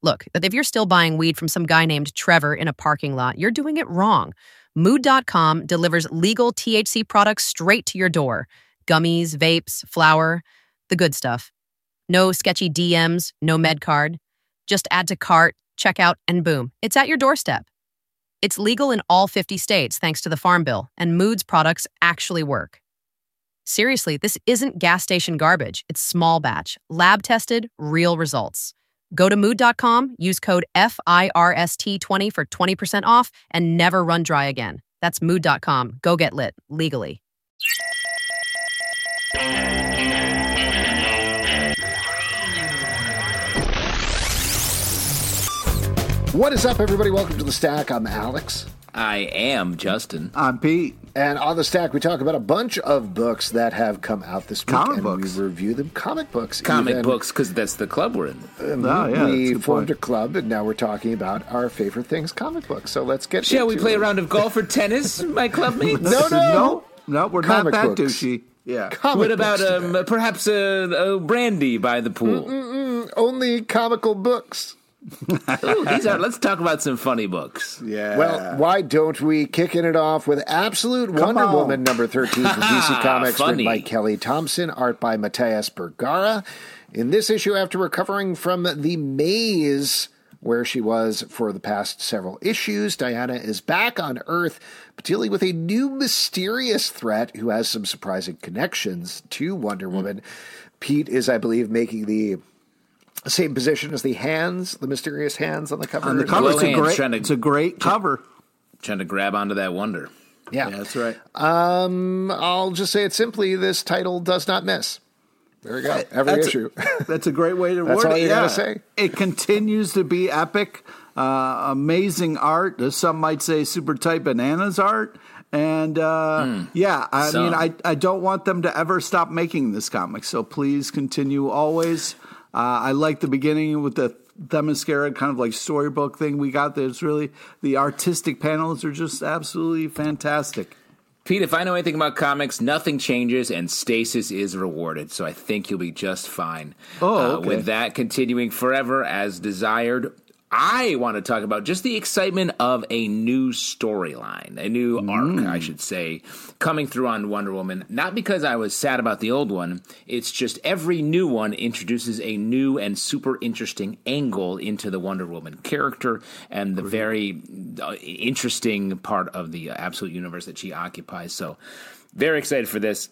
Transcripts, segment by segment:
Look, if you're still buying weed from some guy named Trevor in a parking lot, you're doing it wrong. Mood.com delivers legal THC products straight to your door. Gummies, vapes, flour, the good stuff. No sketchy DMs, no med card. Just add to cart, check out, and boom, it's at your doorstep. It's legal in all 50 states thanks to the Farm Bill, and Mood's products actually work. Seriously, this isn't gas station garbage. It's small batch, lab tested, real results. Go to mood.com, use code FIRST20 for 20% off, and never run dry again. That's mood.com. Go get lit, legally. What is up, everybody? Welcome to The Stack. I'm Alex. I am Justin. I'm Pete. And on The Stack, we talk about a bunch of books that have come out this week. Comic books. We review them. Comic books. Comic books, because that's the club we're in. We formed a club, and now we're talking about our favorite things, comic books. So let's get Shall we play it. a round of golf or tennis, my clubmates? No, we're comic not that books. douchey. Yeah. Comic What about books perhaps a brandy by the pool? only comical books. Ooh, let's talk about some funny books. Yeah. Well, why don't we kicking it off with Absolute Wonder Woman number 13 from DC Comics, written by Kelly Thompson, art by Matthias Bergara. In this issue, after recovering from the maze where she was for the past several issues, Diana is back on Earth, but dealing with a new mysterious threat who has some surprising connections to Wonder Woman. Pete is, I believe, making the same position as the hands, the mysterious hands on the cover. On the cover, Hands it's a great cover. Trying to grab onto that wonder. Yeah, that's right. I'll just say it simply, this title does not miss. There we go. Every issue. That's a great way to That's word it. all you gotta say. It continues to be epic, amazing art. Some might say super tight bananas art. And I mean, I don't want them to ever stop making this comic. So please continue always. I like the beginning with the Themyscira kind of like storybook thing we got. There's really, the artistic panels are just absolutely fantastic. Pete, if I know anything about comics, nothing changes and stasis is rewarded. So I think you'll be just fine. Okay. With that continuing forever as desired, I want to talk about just the excitement of a new storyline, a new arc, I should say, coming through on Wonder Woman. Not because I was sad about the old one. It's just every new one introduces a new and super interesting angle into the Wonder Woman character and the very interesting part of the Absolute universe that she occupies. So very excited for this.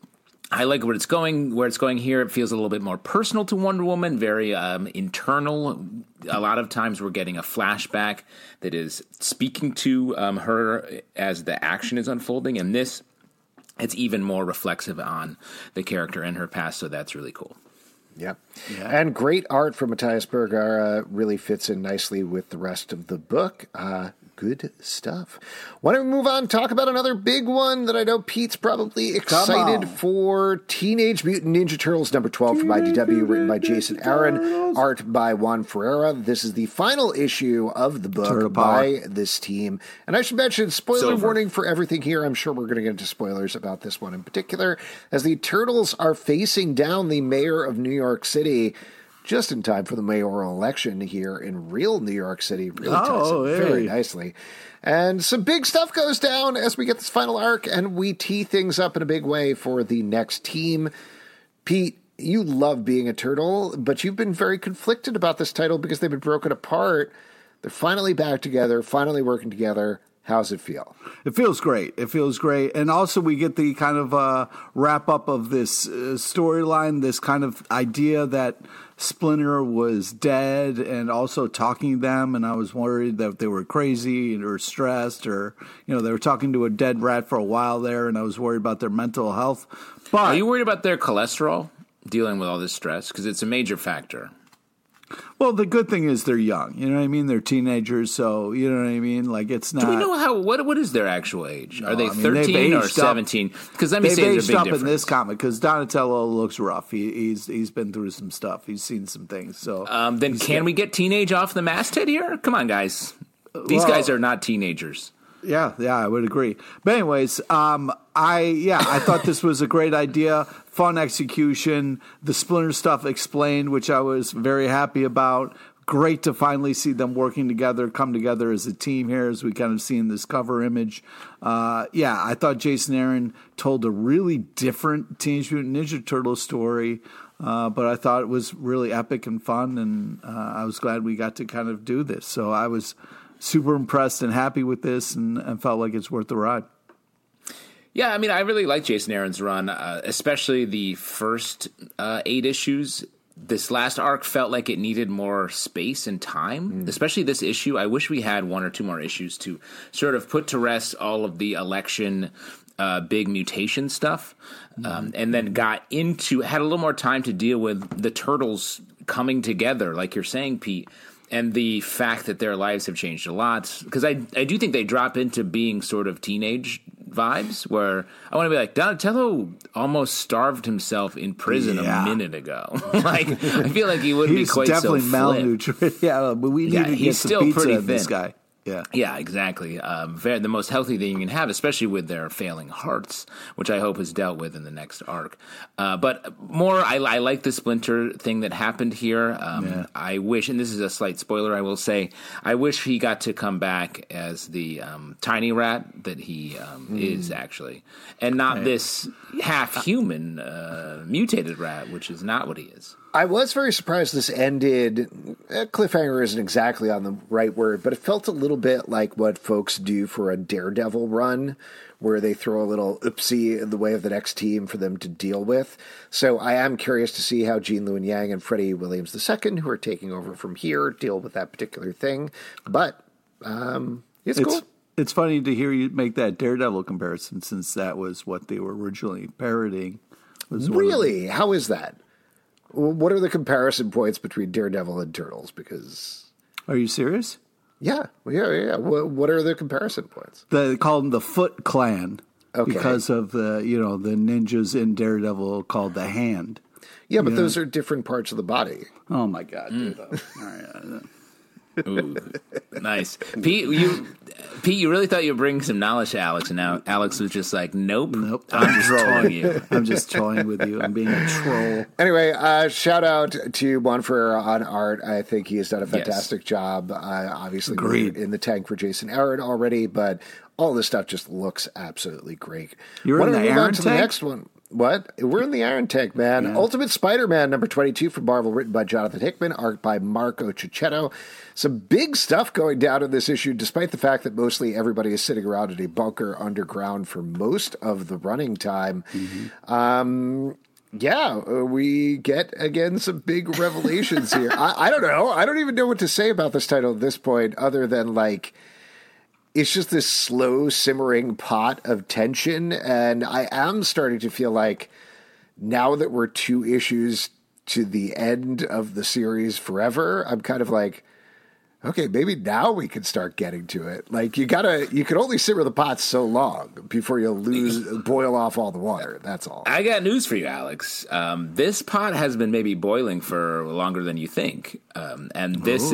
I like where it's going here. It feels a little bit more personal to Wonder Woman, very internal. A lot of times we're getting a flashback that is speaking to her as the action is unfolding. And this, it's even more reflexive on the character in her past, so that's really cool. Yep. Yeah. And great art from Matthias Bergara really fits in nicely with the rest of the book. Good stuff. Why don't we move on and talk about another big one that I know Pete's probably excited for. Teenage Mutant Ninja Turtles number 12 from IDW, written by Jason Aaron, art by Juan Ferreira. This is the final issue of the book by this team. And I should mention, spoiler warning for everything here. I'm sure we're going to get into spoilers about this one in particular, as the Turtles are facing down the mayor of New York City just in time for the mayoral election here in real New York City. Really ties in very nicely. And some big stuff goes down as we get this final arc, and we tee things up in a big way for the next team. Pete, you love being a turtle, but you've been very conflicted about this title because they've been broken apart. They're finally back together, finally working together. How's it feel? It feels great. It feels great. And also we get the kind of wrap up of this storyline, this kind of idea that Splinter was dead and also talking to them. And I was worried that they were crazy or stressed or, they were talking to a dead rat for a while there. And I was worried about their mental health. But are you worried about their cholesterol dealing with all this stress? Because it's a major factor. Well, the good thing is they're young. You know what I mean? They're teenagers, so you know what I mean? Like, it's not... Do we know what is their actual age? No, are they 13 or 17? Because let me say there's a big difference. In this comic, because Donatello looks rough. He's been through some stuff. He's seen some things. So then can we get teenage off the masthead here? Come on, guys. These guys are not teenagers. Yeah, I would agree. But anyways, I thought this was a great idea, fun execution, the Splinter stuff explained, which I was very happy about. great to finally see them working together, come together as a team here, as we kind of see in this cover image. I thought Jason Aaron told a really different Teenage Mutant Ninja Turtles story, but I thought it was really epic and fun, and I was glad we got to kind of do this. So I was super impressed and happy with this, and felt like it's worth the ride. Yeah, I mean, I really like Jason Aaron's run, especially the first 8 issues. This last arc felt like it needed more space and time, especially this issue. I wish we had 1 or 2 more issues to sort of put to rest all of the election, big mutation stuff, and then had a little more time to deal with the Turtles coming together, like you're saying, Pete, and the fact that their lives have changed a lot. Because I do think they drop into being sort of teenage vibes, where I want to be like, Donatello almost starved himself in prison a minute ago. Like, I feel like he wouldn't be quite so flip. He's definitely malnutrition. Yeah, but we need to get some pizza in this guy. Yeah, exactly. The most healthy thing you can have, especially with their failing hearts, which I hope is dealt with in the next arc. But more, I like the Splinter thing that happened here. I wish, and this is a slight spoiler, I will say, I wish he got to come back as the tiny rat that he is actually, and not this half-human mutated rat, which is not what he is. I was very surprised this ended. Cliffhanger isn't exactly on the right word, but it felt a little bit like what folks do for a Daredevil run, where they throw a little oopsie in the way of the next team for them to deal with. So I am curious to see how Gene Luen Yang and Freddie Williams II, who are taking over from here, deal with that particular thing. But it's cool. It's funny to hear you make that Daredevil comparison, since that was what they were originally parodying. Really? How is that? What are the comparison points between Daredevil and Turtles? Because are you serious? Yeah. What are the comparison points? They call them the Foot Clan because of the ninjas in Daredevil called the Hand. Yeah, but those are different parts of the body. Oh my God, dude! All right. Ooh, nice, Pete. You really thought you were bringing some knowledge to Alex, and now Alex was just like, "Nope, I'm just trolling you. I'm just toying with you. I'm being a troll." Anyway, shout out to Juan Ferreira on art. I think he has done a fantastic job. Obviously, we're in the tank for Jason Aaron already, but all this stuff just looks absolutely great. You're in the Aaron tank? The next one. What? We're in the Iron Tank, man. Yeah. Ultimate Spider-Man number 22 from Marvel, written by Jonathan Hickman, art by Marco Cicchetto. Some big stuff going down in this issue, despite the fact that mostly everybody is sitting around in a bunker underground for most of the running time. We get, again, some big revelations here. I don't know. I don't even know what to say about this title at this point, other than, like, it's just this slow simmering pot of tension, and I am starting to feel like now that we're 2 issues to the end of the series forever, I'm kind of like, okay, maybe now we can start getting to it. Like, you can only simmer the pot so long before you boil off all the water. That's all. I got news for you, Alex. This pot has been maybe boiling for longer than you think, and this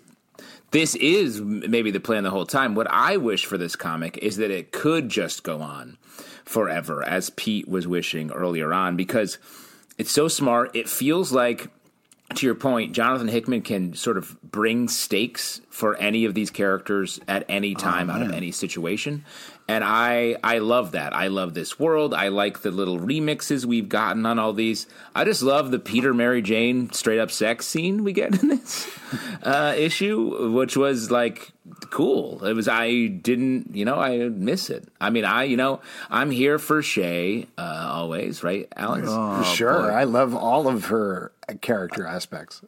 is maybe the plan the whole time. What I wish for this comic is that it could just go on forever, as Pete was wishing earlier on, because it's so smart. It feels like, to your point, Jonathan Hickman can sort of bring stakes for any of these characters at any time out of any situation. And I love that. I love this world. I like the little remixes we've gotten on all these. I just love the Peter Mary Jane straight up sex scene we get in this issue, which was like cool. It was, I miss it. I mean, I'm here for Shay always, right, Alex? For sure. Boy. I love all of her character aspects.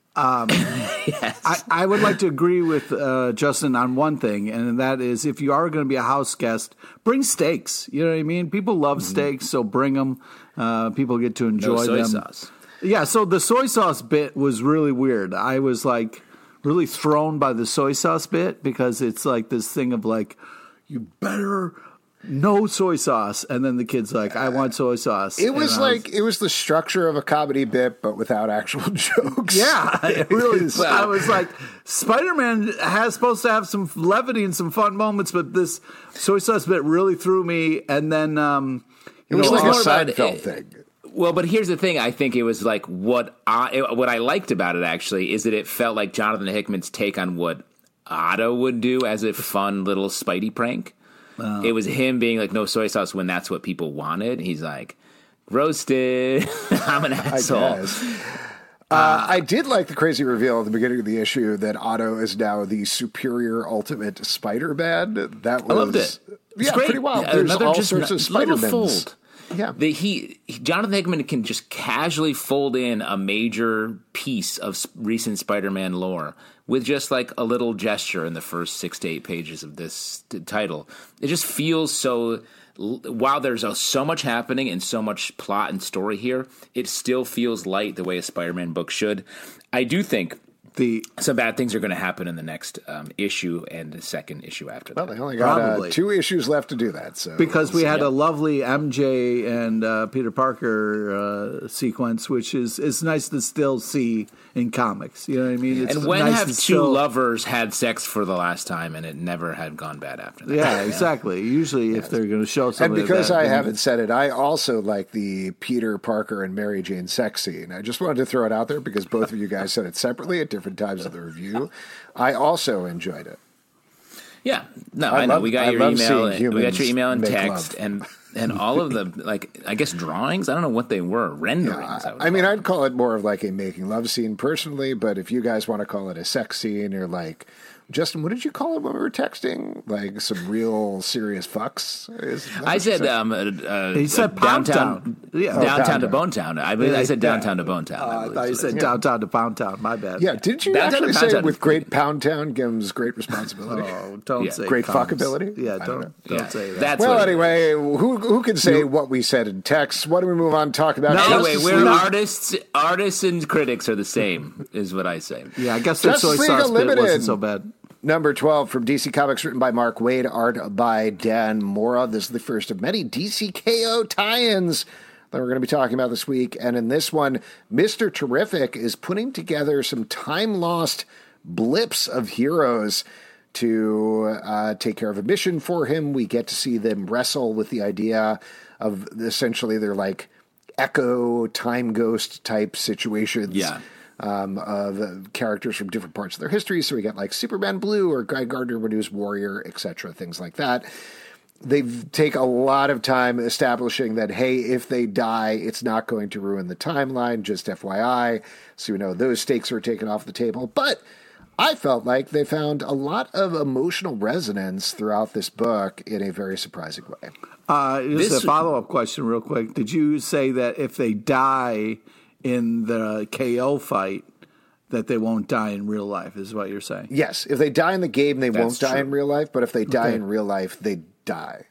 Yes. I would like to agree with Justin on one thing, and that is, if you are going to be a house guest, bring steaks. You know what I mean? People love steaks, so bring them. People get to enjoy them. Sauce. Yeah, so the soy sauce bit was really weird. I was like really thrown by the soy sauce bit, because it's like this thing of like, you better no soy sauce, and then the kid's like, I want soy sauce. It was it was the structure of a comedy bit, but without actual jokes. Yeah, it really is. I was like, Spider-Man has supposed to have some levity and some fun moments, but this soy sauce bit really threw me. And then it was like a Seinfeld thing. Well, but here's the thing. I think it was like what I liked about it actually is that it felt like Jonathan Hickman's take on what Otto would do as a fun little Spidey prank. It was him being like, no soy sauce when that's what people wanted. He's like, roasted. I'm an asshole. I did like the crazy reveal at the beginning of the issue that Otto is now the superior ultimate Spider-Man. That was, I loved it. Yeah, pretty wild. There's all sorts of Spider-Mans. Yeah. Jonathan Hickman can just casually fold in a major piece of recent Spider-Man lore with just like a little gesture in the first 6 to 8 pages of this title. It just feels so, while there's so much happening and so much plot and story here, it still feels light the way a Spider-Man book should. I do think some bad things are going to happen in the next issue and the second issue after that. Well, they only got 2 issues left to do that. So because we had a lovely MJ and Peter Parker sequence, which is nice to still see in comics. You know what I mean? It's when nice have two lovers had sex for the last time and it never had gone bad after that? Yeah, exactly. Usually if they're going to show something. And because I haven't said it, I also like the Peter Parker and Mary Jane sex scene. I just wanted to throw it out there because both of you guys said it separately at different times of the review. I also enjoyed it. Yeah, no, I know. We got your email and text and all of the, like, I guess drawings. I don't know what they were, renderings. Yeah, I'd call it more of like a making love scene personally. But if you guys want to call it a sex scene, or like, Justin, what did you call it when we were texting? Like some real serious fucks? I said, he said downtown, downtown to Bonetown. I said downtown to Bonetown. I thought you said downtown to Pound Town. My bad. Yeah, did you actually say with great Pound Town comes great responsibility? Oh, don't say great fuckability. Yeah, don't say that. That's well, anyway, who can say what we said in text? Why don't we move on and talk about? Anyway, we're artists and critics are the same, is what I say. Yeah, I guess the soy sauce bit wasn't so bad. Number 12 from DC Comics, written by Mark Waid, art by Dan Mora. This is the first of many DC KO tie-ins that we're going to be talking about this week. And in this one, Mr. Terrific is putting together some time-lost blips of heroes to take care of a mission for him. We get to see them wrestle with the idea of essentially they're like echo time ghost type situations. Yeah. Of characters from different parts of their history. So we got like Superman Blue or Guy Gardner when he was Warrior, etc., things like that. They take a lot of time establishing that, hey, if they die, it's not going to ruin the timeline, just FYI. So, those stakes are taken off the table. But I felt like they found a lot of emotional resonance throughout this book in a very surprising way. Just a follow-up question real quick. Did you say that if they die in the KO fight, that they won't die in real life, is what you're saying? Yes. If they die in the game, they won't die in real life. But if they die in real life, they die.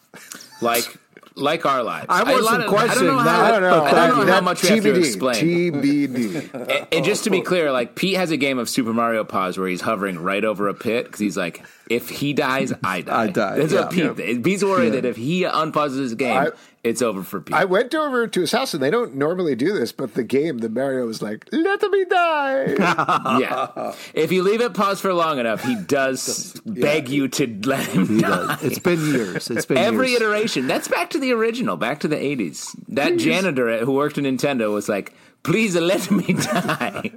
Like our lives. I wasn't questioning that. I don't know how much we have to explain. TBD. And just to be clear, like, Pete has a game of Super Mario Pause where he's hovering right over a pit because he's like, if he dies, I die. I die. That's what Pete thinks. Pete's worried that if he unpauses his game, it's over for Pete. I went over to his house, and they don't normally do this, but the Mario was like, let me die. Yeah. If you leave it paused for long enough, he does beg you to let him die. It's been years. Every iteration. That's back to the original, back to the 80s. That janitor who worked at Nintendo was like, please let me die.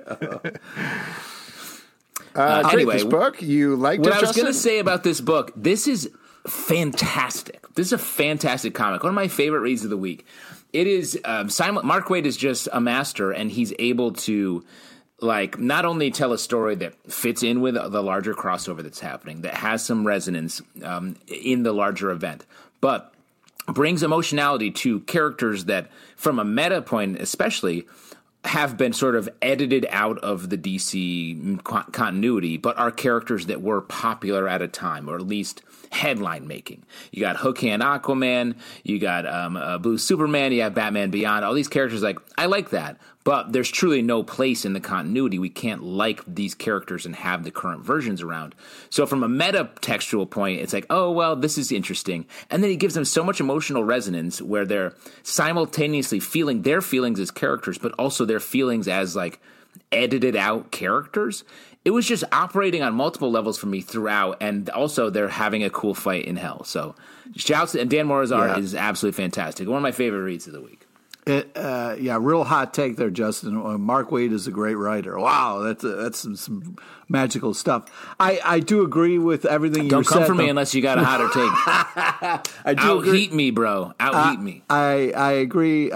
Anyway, this book, you liked what it, I was Justin? going to say about this book, this is fantastic. This is a fantastic comic. One of my favorite reads of the week. It is Mark Waid is just a master, and he's able to not only tell a story that fits in with the larger crossover that's happening, that has some resonance in the larger event, but brings emotionality to characters that, from a meta point especially, have been sort of edited out of the DC continuity, but are characters that were popular at a time, or at least headline making. You got Hook Hand Aquaman, you got Blue Superman, you have Batman Beyond, all these characters, I like that, but there's truly no place in the continuity. We can't like these characters and have the current versions around. So from a meta textual point, it's like, oh, well, this is interesting. And then he gives them so much emotional resonance where they're simultaneously feeling their feelings as characters, but also their feelings as edited out characters. It was just operating on multiple levels for me throughout, and also they're having a cool fight in hell. So shouts, and Dan Mora's art is absolutely fantastic. One of my favorite reads of the week. Real hot take there, Justin. Mark Waid is a great writer. Wow, that's some magical stuff. I do agree with everything you said. Don't come for me unless you got a hotter take. I do Out-heat me, bro. Out-heat me. I agree.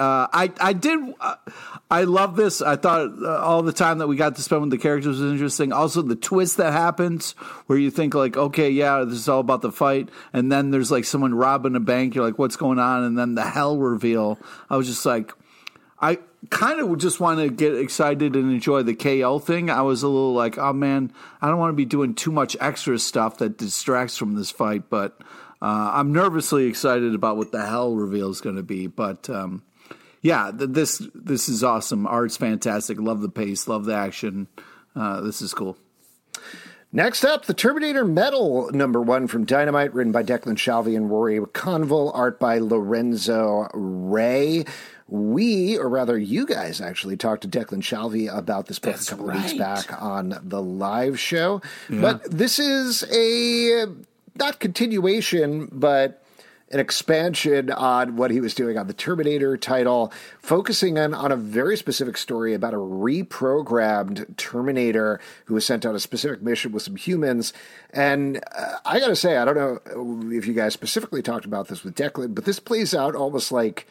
I love this. I thought all the time that we got to spend with the characters was interesting. Also, the twist that happens where you think like, okay, yeah, this is all about the fight. And then there's like someone robbing a bank. You're like, what's going on? And then the hell reveal. I was just like, I kind of just want to get excited and enjoy the KO thing. I was a little like, oh man, I don't want to be doing too much extra stuff that distracts from this fight. But I'm nervously excited about what the hell reveal is going to be. But yeah, this is awesome. Art's fantastic. Love the pace. Love the action. This is cool. Next up, the Terminator Metal #1 from Dynamite, written by Declan Shalvey and Rory Conville, art by Lorenzo Ray. We, or rather you guys, actually talked to Declan Shalvey about this book a couple of weeks back on the live show. Yeah. But this is a, not continuation, but an expansion on what he was doing on the Terminator title, focusing on a very specific story about a reprogrammed Terminator who was sent on a specific mission with some humans. And I got to say, I don't know if you guys specifically talked about this with Declan, but this plays out almost like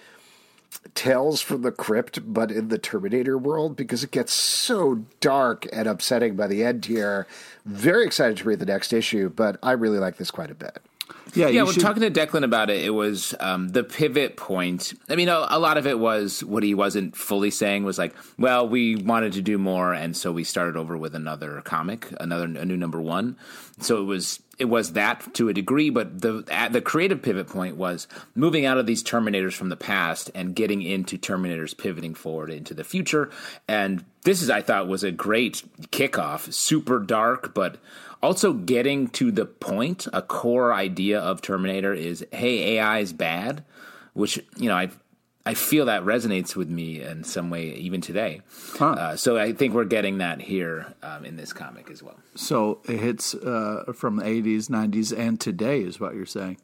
Tales from the Crypt, but in the Terminator world, because it gets so dark and upsetting by the end here. Very excited to read the next issue, but I really like this quite a bit. Yeah, when talking to Declan about it, it was the pivot point. I mean, a lot of it was what he wasn't fully saying was like, well, we wanted to do more, and so we started over with another comic, a new #1. So it was that to a degree, but the creative pivot point was moving out of these Terminators from the past and getting into Terminators pivoting forward into the future. And this I thought, was a great kickoff, super dark, but also getting to the point. A core idea of Terminator is, hey, AI is bad, which, I feel that resonates with me in some way even today. Huh. So I think we're getting that here in this comic as well. So it hits from the 80s, 90s, and today is what you're saying.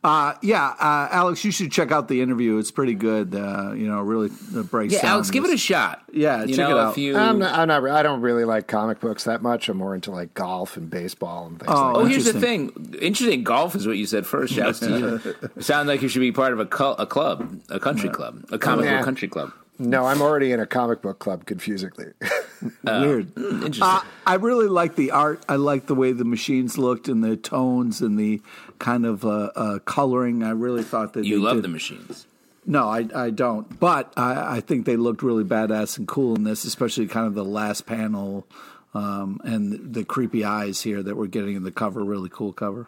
Alex, you should check out the interview. It's pretty good. Really breaks down. Yeah, Alex, give it a shot. Yeah, check it out. I don't really like comic books that much. I'm more into like golf and baseball and things like that. Oh, here's the thing. Interesting. Golf is what you said first. Shouts to you. Sound like you should be part of a club, a country club, a comic book country club. No, I'm already in a comic book club, confusingly. Weird. Interesting. I really like the art. I like the way the machines looked and the tones and the kind of coloring. I really thought that you love the machines. No, I don't. But I think they looked really badass and cool in this, especially kind of the last panel and the creepy eyes here that we're getting in the cover. Really cool cover.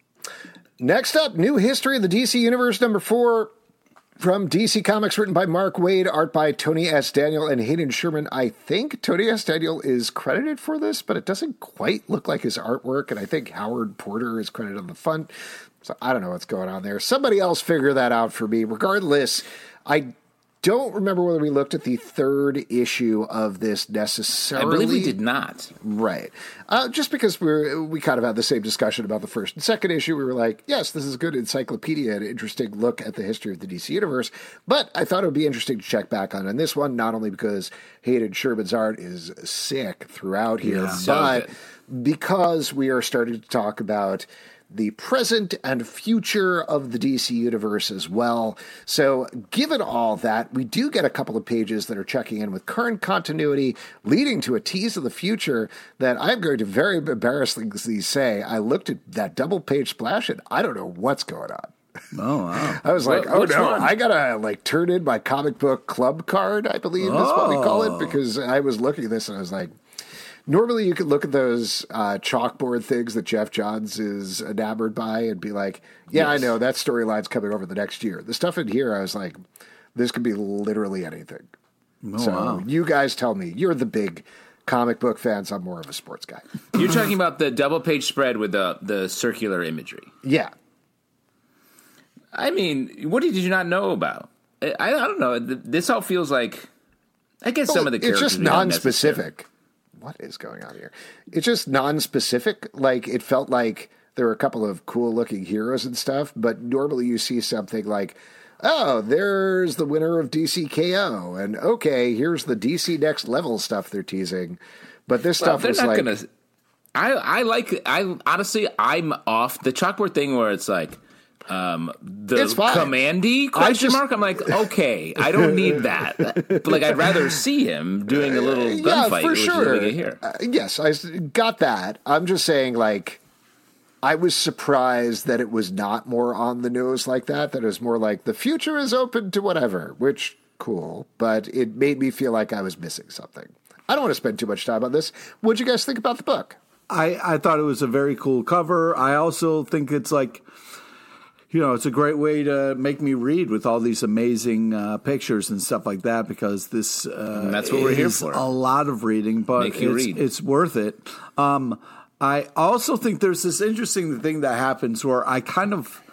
Next up, New History of the DC Universe #4. From DC Comics, written by Mark Waid, art by Tony S. Daniel and Hayden Sherman. I think Tony S. Daniel is credited for this, but it doesn't quite look like his artwork, and I think Howard Porter is credited on the front. So I don't know what's going on there. Somebody else figure that out for me. Regardless, I don't remember whether we looked at the third issue of this necessarily. I believe we did not. Right. Just because we kind of had the same discussion about the first and second issue. We were like, yes, this is a good encyclopedia, an interesting look at the history of the DC Universe. But I thought it would be interesting to check back on this one, not only because Hayden Sherman's art is sick throughout here, but because we are starting to talk about the present and future of the DC Universe as well. So given all that, we do get a couple of pages that are checking in with current continuity, leading to a tease of the future that I'm going to very embarrassingly say, I looked at that double-page splash and I don't know what's going on. Oh, wow. I was like, which one? I gotta turn in my comic book club card, I believe is what we call it, because I was looking at this and I was like, normally you could look at those chalkboard things that Jeff Johns is enamored by and be like, yeah, yes. I know, that storyline's coming over the next year. The stuff in here, I was like, this could be literally anything. Wow. You guys tell me. You're the big comic book fans. I'm more of a sports guy. You're talking about the double-page spread with the circular imagery. Yeah. I mean, what did you not know about? I don't know. This all feels like, I guess some of the characters. It's just non-specific. What is going on here? It's just non-specific. Like, it felt like there were a couple of cool-looking heroes and stuff, but normally you see something like oh, there's the winner of DCKO, and okay, here's the DC Next Level stuff they're teasing. But this stuff was like, I honestly, I'm off the chalkboard thing where it's like the commandy question mark. I'm like, okay, I don't need that. But like, I'd rather see him doing a little gunfight. For sure. Here. Yes, I got that. I'm just saying, like, I was surprised that it was not more on the nose like that. That it was more like the future is open to whatever, which cool. But it made me feel like I was missing something. I don't want to spend too much time on this. What'd you guys think about the book? I thought it was a very cool cover. I also think it's like, it's a great way to make me read with all these amazing pictures and stuff like that, because this that's what we're here for. A lot of reading, but it's worth it. I also think there's this interesting thing that happens where I kind of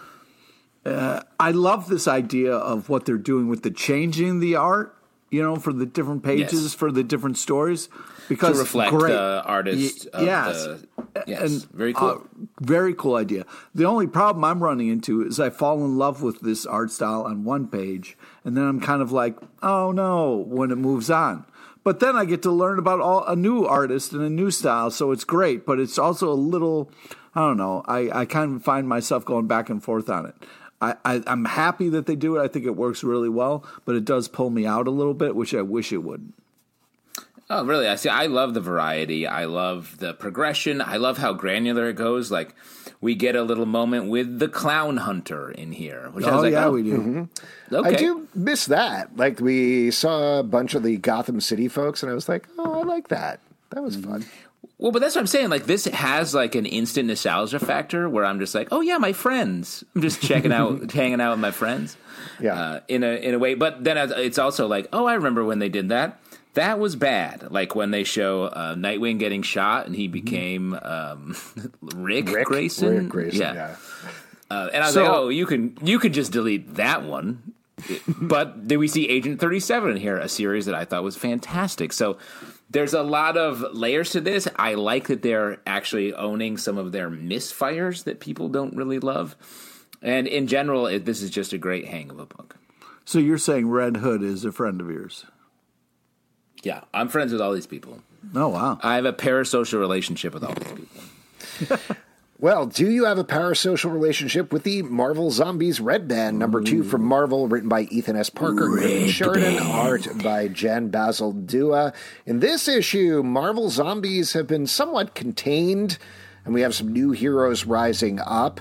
I love this idea of what they're doing with the changing the art, for the different pages, for the different stories. Because to reflect the artist. Yes, very cool. Very cool idea. The only problem I'm running into is I fall in love with this art style on one page, and then I'm kind of like, oh no, when it moves on. But then I get to learn about a new artist and a new style, so it's great. But it's also a little, I don't know, I kind of find myself going back and forth on it. I'm happy that they do it. I think it works really well, but it does pull me out a little bit, which I wish it wouldn't. Oh, really? I love the variety. I love the progression. I love how granular it goes. Like, we get a little moment with the clown hunter in here. Which I was like, we do. Mm-hmm. Okay. I do miss that. Like, we saw a bunch of the Gotham City folks, and I was like, oh, I like that. That was fun. Well, but that's what I'm saying. Like, this has like an instant nostalgia factor where I'm just like, oh yeah, my friends. I'm just checking out, hanging out with my friends. Yeah. In a way. But then it's also like, oh, I remember when they did that. That was bad. Like when they show Nightwing getting shot and he became Rick Grayson. Rick Grayson, yeah. And I was like, oh, you could just delete that one. But then we see Agent 37 in here, a series that I thought was fantastic. So there's a lot of layers to this. I like that they're actually owning some of their misfires that people don't really love. And in general, this is just a great hang of a book. So you're saying Red Hood is a friend of yours? Yeah, I'm friends with all these people. Oh, wow. I have a parasocial relationship with all these people. Well, do you have a parasocial relationship with the Marvel Zombies Red Band, #2 from Marvel, written by Ethan S. Parker, Greg Sheridan, art by Jan Basil Dua. In this issue, Marvel Zombies have been somewhat contained, and we have some new heroes rising up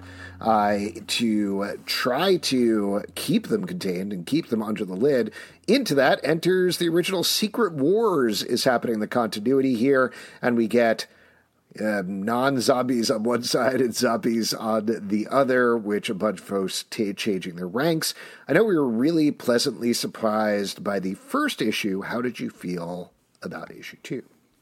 to try to keep them contained and keep them under the lid. Into that enters the original Secret Wars is happening in the continuity here, and we get non-zombies on one side and zombies on the other, which a bunch of folks changing their ranks. I know we were really pleasantly surprised by the first issue. How did you feel about issue 2?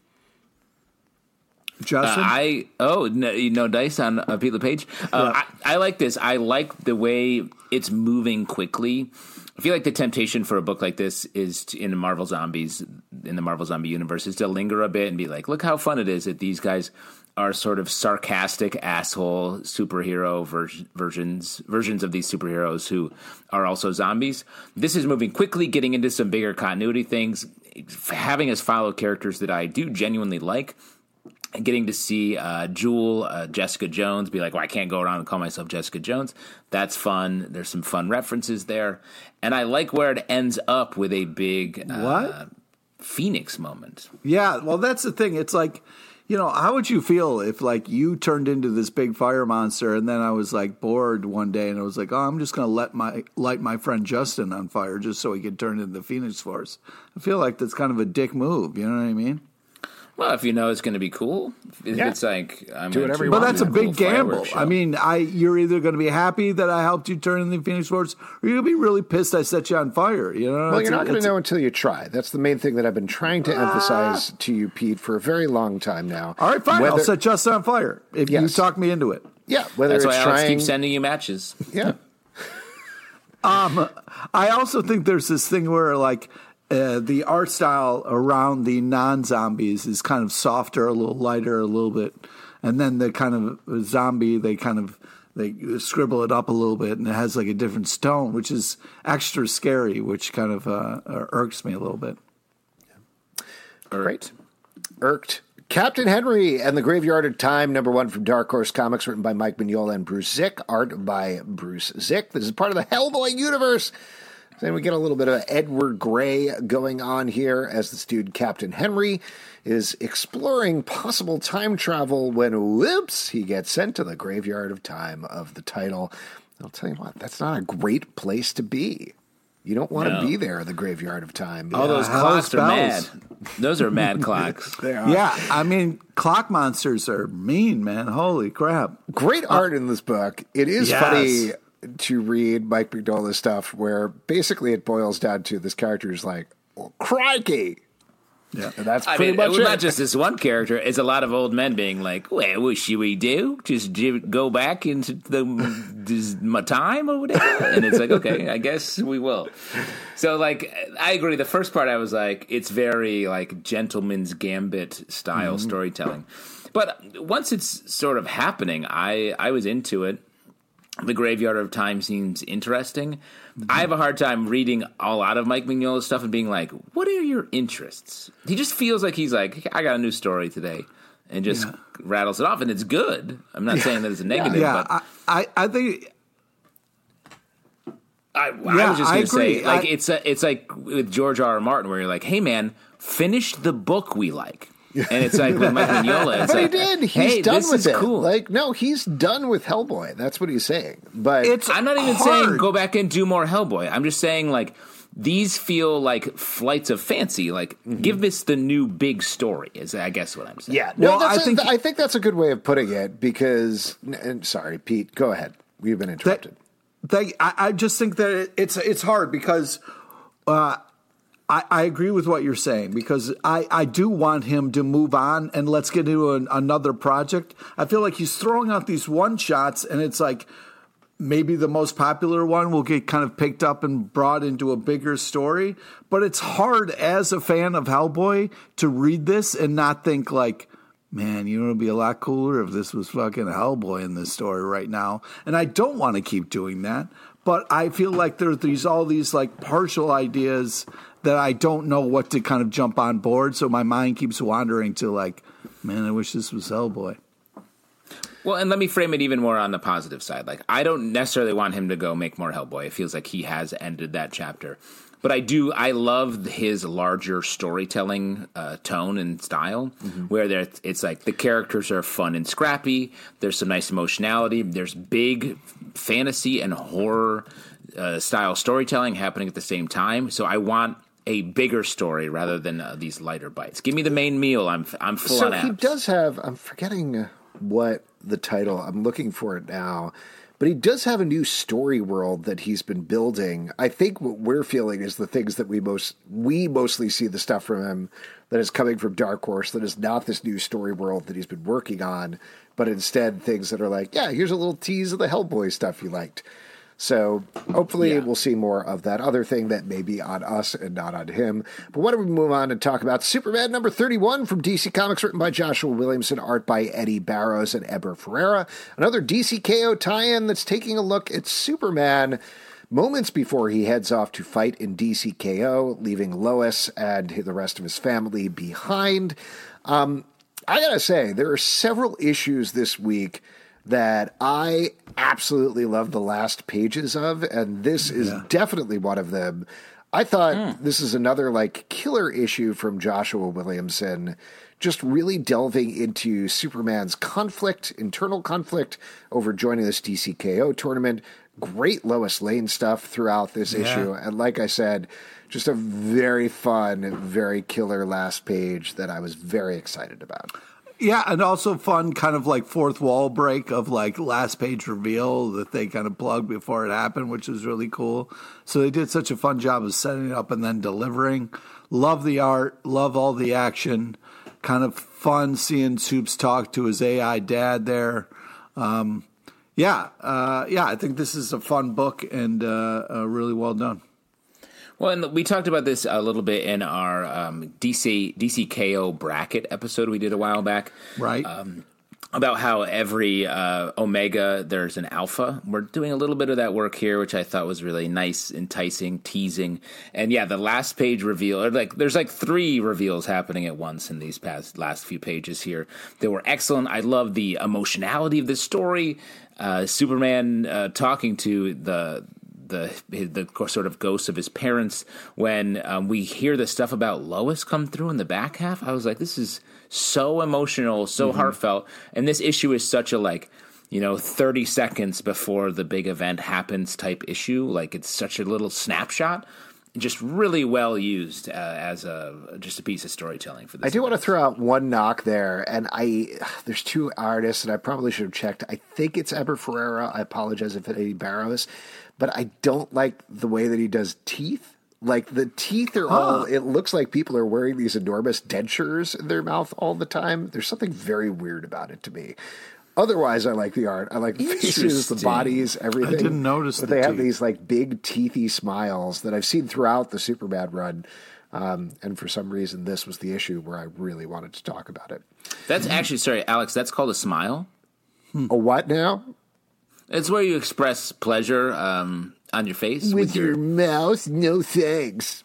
Justin? No dice on Pete LePage. I like this. I like the way it's moving quickly. I feel like the temptation for a book like this is in the Marvel Zombie universe is to linger a bit and be like, look how fun it is that these guys are sort of sarcastic asshole superhero versions of these superheroes who are also zombies. This is moving quickly, getting into some bigger continuity things, having us follow characters that I do genuinely like. Getting to see Jewel, Jessica Jones, be like, well, I can't go around and call myself Jessica Jones. That's fun. There's some fun references there. And I like where it ends up with a big Phoenix moment. Yeah, well, that's the thing. It's like, how would you feel if, like, you turned into this big fire monster and then I was, like, bored one day and I was like, oh, I'm just going to light my friend Justin on fire just so he could turn into the Phoenix Force. I feel like that's kind of a dick move. You know what I mean? Well, if you know it's going to be cool, it's like I'm do whatever you want. But that's a big gamble. I mean, you're either going to be happy that I helped you turn in the Phoenix Force, or you're going to be really pissed I set you on fire. Well, you're not going to know until you try. That's the main thing that I've been trying to emphasize to you, Pete, for a very long time now. All right, fine. I'll set Justin on fire if you talk me into it. Yeah, that's why Alex keeps sending you matches. Yeah. I also think there's this thing where, like, the art style around the non-zombies is kind of softer, a little lighter, a little bit. And then the kind of zombie, they kind of they scribble it up a little bit, and it has like a different tone, which is extra scary, which kind of irks me a little bit. Great. Irked. Captain Henry and the Graveyard of Time, #1 from Dark Horse Comics, written by Mike Mignola and Bruce Zick, art by Bruce Zick. This is part of the Hellboy universe. Then we get a little bit of Edward Grey going on here as this dude, Captain Henry, is exploring possible time travel when, whoops, he gets sent to the Graveyard of Time of the title. I'll tell you what, that's not a great place to be. You don't want to be there, the Graveyard of Time. All those clocks are mad. Those are mad clocks. They are. Yeah, I mean, clock monsters are mean, man. Holy crap. Great art in this book. It is funny to read Mike Mignola's stuff where basically it boils down to this character is like, oh, crikey. Yeah, and that's pretty much it. Not just this one character. It's a lot of old men being like, well, what should we do? Just go back into my time or whatever? And it's like, okay, I guess we will. So, like, I agree. The first part, I was like, it's very, like, gentleman's gambit style storytelling. But once it's sort of happening, I was into it. The Graveyard of Time seems interesting. I have a hard time reading all out of Mike Mignola's stuff and being like, what are your interests? He just feels like he's like, I got a new story today, and just rattles it off, and it's good. I'm not saying that it's a negative. But I think... I was just going to say, like, it's like with George R. R. Martin, where you're like, hey, man, finish the book we like. And it's like with Mike Mignola, it's but like, he did. He's done this with is it. Cool. Like, no, he's done with Hellboy. That's what he's saying. But I'm not even saying go back and do more Hellboy. I'm just saying, like, these feel like flights of fancy. Like, give this the new big story, is I guess what I'm saying. Yeah. No, I think that's a good way of putting it because, sorry, Pete, go ahead. We've been interrupted. I just think that it's hard because I agree with what you're saying because I do want him to move on and let's get into another project. I feel like he's throwing out these one-shots and it's like maybe the most popular one will get kind of picked up and brought into a bigger story. But it's hard as a fan of Hellboy to read this and not think like, man, you know, it would be a lot cooler if this was fucking Hellboy in this story right now. And I don't want to keep doing that. But I feel like there's all these like partial ideas that I don't know what to kind of jump on board. So my mind keeps wandering to like, man, I wish this was Hellboy. Well, and let me frame it even more on the positive side. Like, I don't necessarily want him to go make more Hellboy. It feels like he has ended that chapter. But I love his larger storytelling tone and style, where it's like the characters are fun and scrappy. There's some nice emotionality. There's big fantasy and horror style storytelling happening at the same time. So I want a bigger story rather than these lighter bites. Give me the main meal. I'm full on abs. So he does have. I'm forgetting what the title. I'm looking for it now. But he does have a new story world that he's been building. I think what we're feeling is the things that we mostly see the stuff from him that is coming from Dark Horse, that is not this new story world that he's been working on, but instead things that are like, yeah, here's a little tease of the Hellboy stuff you liked. So hopefully we'll see more of that other thing that may be on us and not on him. But why don't we move on and talk about Superman number 31 from DC Comics, written by Joshua Williamson, art by Eddie Barrows and Eber Ferreira. Another DCKO tie-in that's taking a look at Superman moments before he heads off to fight in DCKO, leaving Lois and the rest of his family behind. I gotta say, there are several issues this week that I absolutely love the last pages of, and this is definitely one of them. I thought this is another like killer issue from Joshua Williamson, just really delving into Superman's conflict, internal conflict over joining this DCKO tournament. Great Lois Lane stuff throughout this issue, and like I said, just a very fun, very killer last page that I was very excited about. Yeah, and also fun kind of like fourth wall break of like last page reveal that they kind of plugged before it happened, which was really cool. So they did such a fun job of setting it up and then delivering. Love the art, love all the action. Kind of fun seeing Soups talk to his AI dad there. I think this is a fun book and really well done. Well, and we talked about this a little bit in our DCKO bracket episode we did a while back. Right. about how every Omega, there's an Alpha. We're doing a little bit of that work here, which I thought was really nice, enticing, teasing. And yeah, the last page reveal, there's 3 reveals happening at once in these last few pages here. They were excellent. I love the emotionality of this story. Superman talking to the sort of ghosts of his parents. When we hear the stuff about Lois come through in the back half, I was like, this is so emotional, so heartfelt. And this issue is such a 30 seconds before the big event happens type issue. Like, it's such a little snapshot. Just really well used as just a piece of storytelling for this. I do want to throw out one knock there, and there's 2 artists, and I probably should have checked. I think it's Eber Ferreira. I apologize if it's Eddie Barrows, but I don't like the way that he does teeth. Like, the teeth are all, it looks like people are wearing these enormous dentures in their mouth all the time. There's something very weird about it to me. Otherwise, I like the art. I like the faces, the bodies, everything. I didn't notice but they have these big teethy smiles that I've seen throughout the Superman run. And for some reason, this was the issue where I really wanted to talk about it. That's actually, sorry, Alex, that's called a smile? A what now? It's where you express pleasure on your face. With your mouth? No thanks.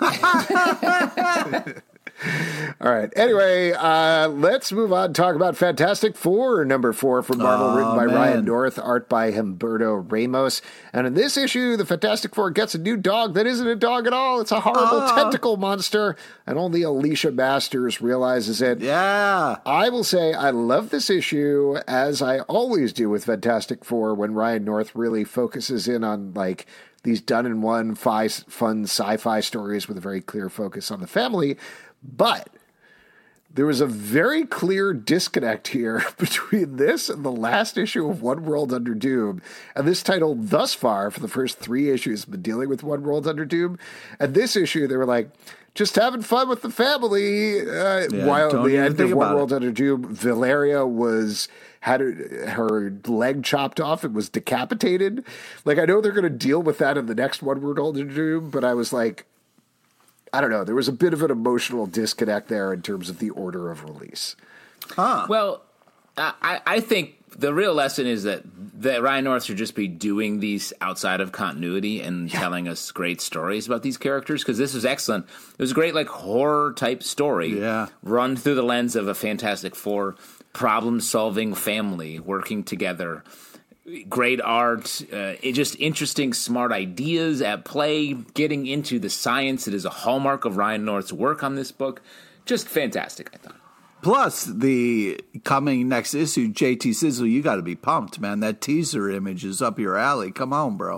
All right. Anyway, let's move on and talk about Fantastic Four, number 4 from Marvel, written by Ryan North, art by Humberto Ramos. And in this issue, the Fantastic Four gets a new dog that isn't a dog at all. It's a horrible tentacle monster, and only Alicia Masters realizes it. Yeah. I will say I love this issue, as I always do with Fantastic Four, when Ryan North really focuses in on, these done-in-one fun sci-fi stories with a very clear focus on the family. But there was a very clear disconnect here between this and the last issue of One World Under Doom. And this title, thus far, for the first 3 issues, has been dealing with One World Under Doom. And this issue, they were like, just having fun with the family. While at the end of One World Under Doom, Valeria had her leg chopped off and was decapitated. I know they're going to deal with that in the next One World Under Doom, but I was like, I don't know. There was a bit of an emotional disconnect there in terms of the order of release. Well, I think the real lesson is that Ryan North should just be doing these outside of continuity and telling us great stories about these characters, because this was excellent. It was a great, horror-type story run through the lens of a Fantastic Four problem-solving family working together. Great art, just interesting, smart ideas at play, getting into the science. It is a hallmark of Ryan North's work on this book. Just fantastic, I thought. Plus, the coming next issue, JT Sizzle, you got to be pumped, man. That teaser image is up your alley. Come on, bro.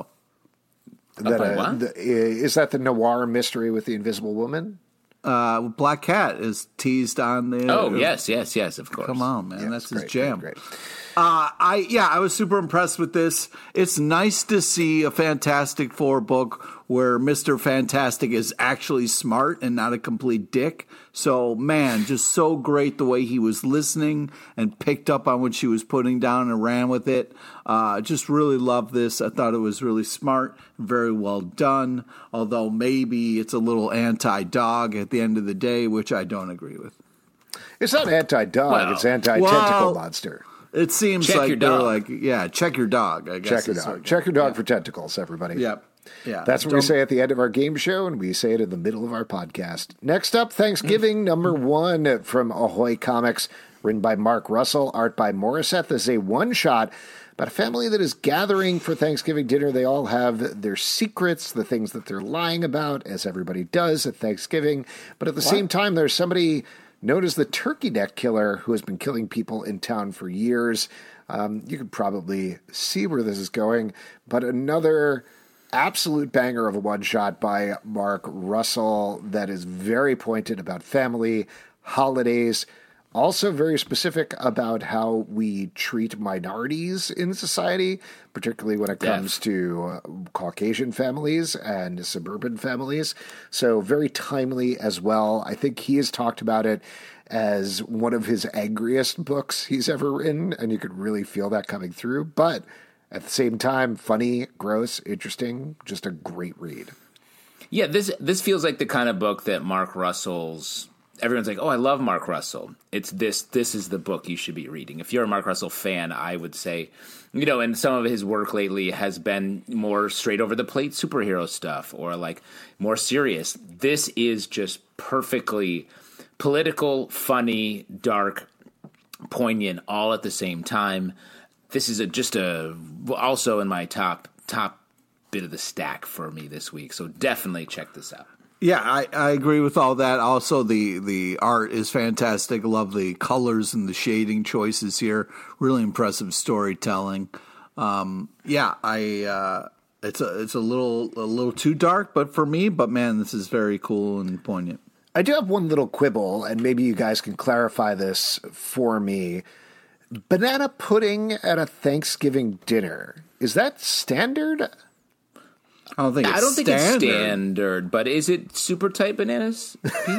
Is that the noir mystery with the Invisible Woman? Black Cat is teased on the... Oh, yes, of course. Come on, man. That's his great, jam. Great. I was super impressed with this. It's nice to see a Fantastic Four book where Mr. Fantastic is actually smart and not a complete dick. So, man, just so great the way he was listening and picked up on what she was putting down and ran with it. Just really loved this. I thought it was really smart, very well done, although maybe it's a little anti-dog at the end of the day, which I don't agree with. It's not anti-dog, it's anti-tentacle monster. It seems check they're like, check your dog, I guess. Check your dog. Check your dog for tentacles, everybody. Yep. Yeah. That's what we say at the end of our game show, and we say it in the middle of our podcast. Next up, Thanksgiving, number 1 from Ahoy Comics, written by Mark Russell, art by Morissette. This is a one-shot about a family that is gathering for Thanksgiving dinner. They all have their secrets, the things that they're lying about, as everybody does at Thanksgiving. But at the same time, there's somebody known as the Turkey Neck Killer, who has been killing people in town for years. You can probably see where this is going, but another absolute banger of a one-shot by Mark Russell that is very pointed about family, holidays, also very specific about how we treat minorities in society, particularly when it comes to Caucasian families and suburban families. So very timely as well. I think he has talked about it as one of his angriest books he's ever written, and you could really feel that coming through. But at the same time, funny, gross, interesting, just a great read. Yeah, this feels like the kind of book that Mark Russell's everyone's like, oh, I love Mark Russell. It's this is the book you should be reading. If you're a Mark Russell fan, I would say, and some of his work lately has been more straight over the plate superhero stuff or like more serious. This is just perfectly political, funny, dark, poignant, all at the same time. This is also in my top bit of the stack for me this week. So definitely check this out. Yeah, I agree with all that. Also, the art is fantastic. Love the colors and the shading choices here. Really impressive storytelling. It's a little too dark, but for me, man, this is very cool and poignant. I do have one little quibble, and maybe you guys can clarify this for me. Banana pudding at a Thanksgiving dinner, is that standard? I don't think it's standard, but is it super tight bananas?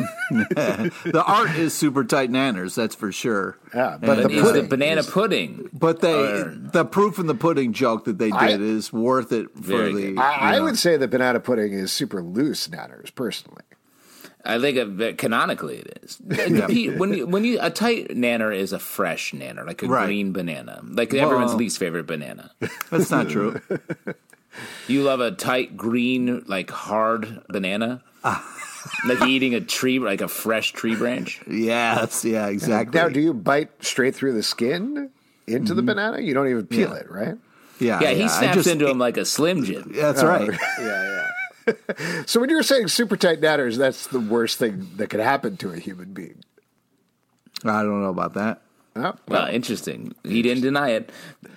The art is super tight nanners, that's for sure. Yeah, but the banana pudding. But the proof in the pudding joke that they did is worth it for the. I would say that banana pudding is super loose nanners, personally. I think canonically it is. Pete, when you a tight nanner is a fresh nanner, like a green banana, like everyone's least favorite banana. That's not true. You love a tight green, like hard banana, like eating a tree, like a fresh tree branch. Yeah, exactly. Now, do you bite straight through the skin into the banana? You don't even peel it, right? Yeah. He snaps into him like a Slim Jim. That's right. Yeah. So when you were saying super tight nanners, that's the worst thing that could happen to a human being. I don't know about that. Oh, well, interesting. He didn't deny it.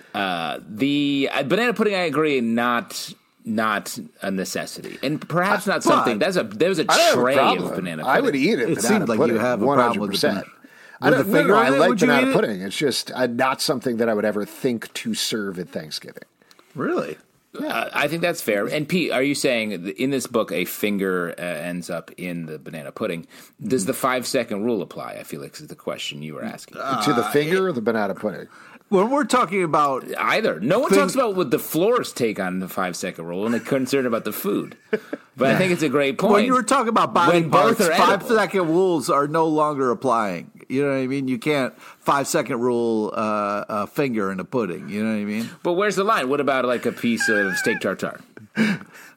The banana pudding, I agree, not a necessity, and perhaps not something. There was a tray of banana pudding. I would eat it. It seems like you have a problem with the I like banana pudding. It's just not something that I would ever think to serve at Thanksgiving. Really? Yeah, I think that's fair. And Pete, are you saying that in this book a finger ends up in the banana pudding? Does the 5-second rule apply? I feel like this is the question you were asking. To the finger or the banana pudding? When we're talking about either, no one talks about what the floor's take on the 5-second rule, and they're concerned about the food. But I think it's a great point. When you were talking about body parts, 5-second rules are no longer applying. You know what I mean? You can't 5-second rule a finger in a pudding. You know what I mean? But where's the line? What about like a piece of steak tartare? You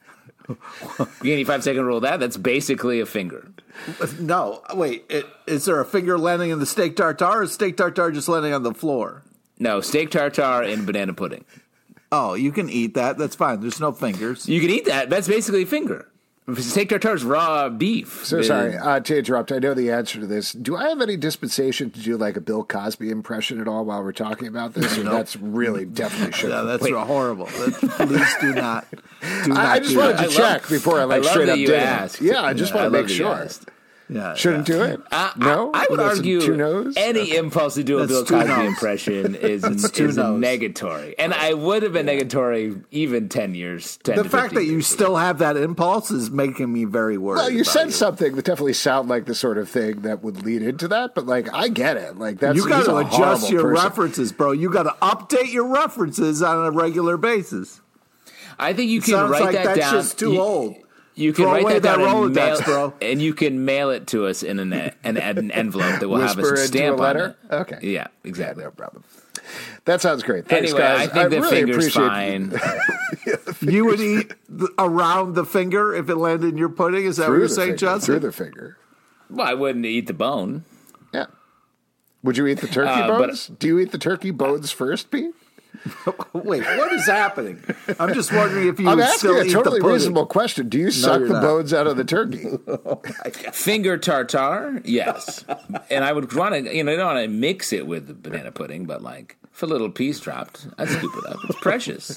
any 5-second rule that? That's basically a finger. No, wait. Is there a finger landing in the steak tartare, or is steak tartare just landing on the floor? No, steak tartare and banana pudding. Oh, you can eat that. That's fine. There's no fingers. You can eat that. That's basically a finger. Steak tartare is raw beef. So sorry to interrupt. I know the answer to this. Do I have any dispensation to do like a Bill Cosby impression at all while we're talking about this? Or that's really definitely should. No, that's horrible. Please do not. I just wanted to check before I straight up did it. Yeah, I just want to make sure. Yeah, shouldn't do it. No, I would argue any impulse to do a Bill Cosby impression is negatory, and I would have been negatory even 10 years. The fact that you still have that impulse is making me very worried. Well, you said something that definitely sounded like the sort of thing that would lead into that, but like I get it. Like that's you got to adjust your references, bro. You got to update your references on a regular basis. I think you can write that down. That's just too old. You can write that down and you can mail it to us in an envelope that will have a stamp on it. Okay. Yeah, exactly. Yeah, no problem. That sounds great. Thanks, anyway, guys. I think the really finger's fine. You would eat around the finger if it landed in your pudding? Is that what you're saying, Justin? Through the finger. Well, I wouldn't eat the bone. Yeah. Would you eat the turkey bones? Do you eat the turkey bones first, Pete? Wait, what is happening? I'm just wondering if you would still eat the pudding. I'm asking a totally reasonable question. Do you suck the bones out of the turkey? Finger tartare, yes. And I would want to, you don't want to mix it with the banana pudding, but like if a little piece dropped, I'd scoop it up. It's precious.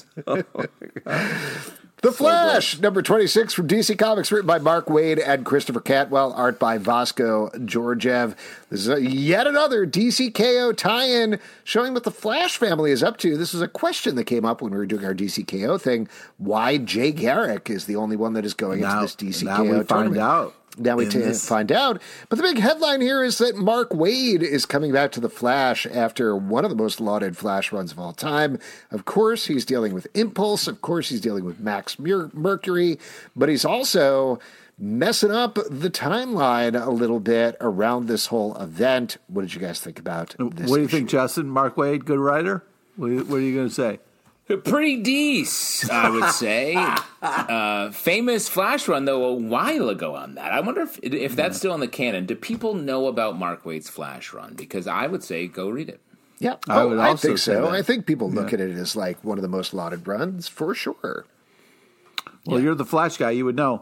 The Flash, number 26 from DC Comics, written by Mark Waid and Christopher Cantwell, art by Vasco Georgiev. This is yet another DCKO tie-in showing what the Flash family is up to. This was a question that came up when we were doing our DCKO thing, why Jay Garrick is the only one that is going into this DCKO tournament. Find out. Now we find out. But the big headline here is that Mark Waid is coming back to the Flash after one of the most lauded Flash runs of all time. Of course, he's dealing with Impulse. Of course, he's dealing with Max Mercury. But he's also messing up the timeline a little bit around this whole event. What did you guys think about this? What do you think, Justin? Mark Waid, good writer? What are you going to say? Pretty decent, I would say. Famous Flash run, though, a while ago on that. I wonder if that's still in the canon. Do people know about Mark Waid's Flash run? Because I would say go read it. Yeah, I think so. I think people look at it as like one of the most lauded runs, for sure. Well, you're the Flash guy. You would know.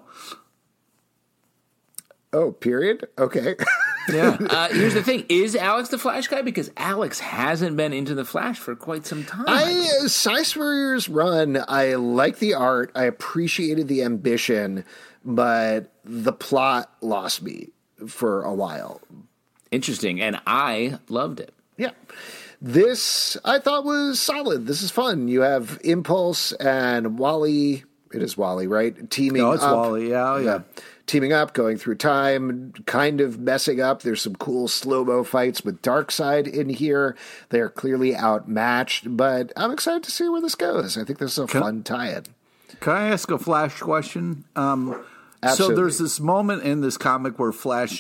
Oh, period? Okay. Yeah. Here's the thing. Is Alex the Flash guy? Because Alex hasn't been into the Flash for quite some time. Cy Spurrier's run, I like the art. I appreciated the ambition, but the plot lost me for a while. Interesting. And I loved it. Yeah. This, I thought, was solid. This is fun. You have Impulse and Wally. It is Wally, right? Teaming up. No, it's Wally. Yeah. Teaming up, going through time, kind of messing up. There's some cool slow-mo fights with Darkseid in here. They are clearly outmatched, but I'm excited to see where this goes. I think this is a fun tie-in. Can I ask a Flash question? Absolutely. So there's this moment in this comic where Flash,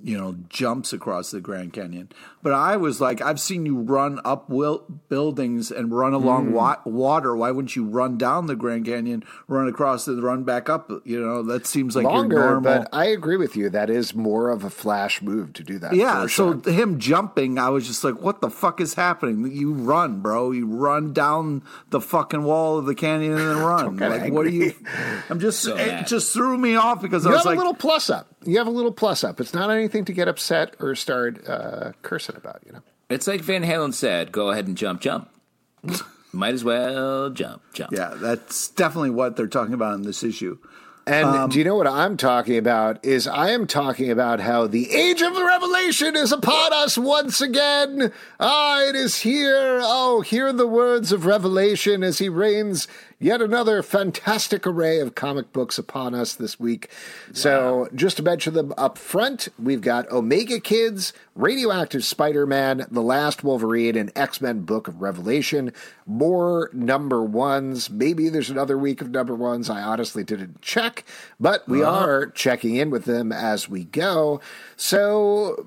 jumps across the Grand Canyon. But I was like, I've seen you run up buildings and run along water. Why wouldn't you run down the Grand Canyon, run across and run back up? That seems like longer, your normal. But I agree with you. That is more of a Flash move to do that. Yeah, so him jumping, I was just like, what the fuck is happening? You run, bro. You run down the fucking wall of the canyon and then run. Like, what are you? I'm just, it just threw me off because I was like. You have a little plus up. It's not anything to get upset or start cursing about, It's like Van Halen said, go ahead and jump. Might as well jump. Yeah, that's definitely what they're talking about in this issue. And do you know what I'm talking about? I am talking about how the age of the revelation is upon us once again. It is here. Oh, hear the words of revelation as he rains yet another fantastic array of comic books upon us this week. Wow. So just to mention them up front, we've got Omega Kids, Radioactive Spider-Man, The Last Wolverine, and X-Men Book of Revelation. More number ones. Maybe there's another week of number ones. I honestly didn't check, but we are checking in with them as we go. So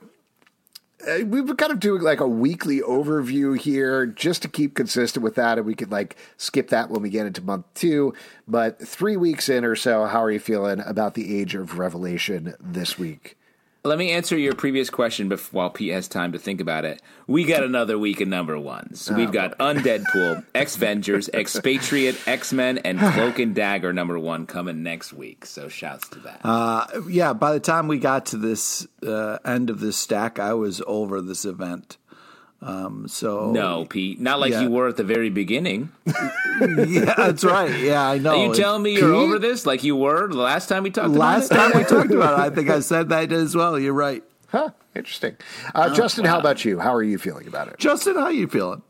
we've been kind of doing like a weekly overview here just to keep consistent with that. And we could like skip that when we get into month 2. But 3 weeks in or so, how are you feeling about the Age of Revelation this week? Let me answer your previous question while Pete has time to think about it. We got another week of number ones. So we've got Undeadpool, X-Vengers, Expatriate, X-Men, and Cloak and Dagger number 1 coming next week. So shouts to that. Yeah, by the time we got to this end of this stack, I was over this event. No, Pete, not like you were at the very beginning. Yeah, that's right. Yeah, I know. Are you telling me you're over this like you were the last time we talked about it? Last time we talked about it, I think I said that as well. You're right. Huh, interesting. Justin, how about you? How are you feeling about it? Justin, how are you feeling?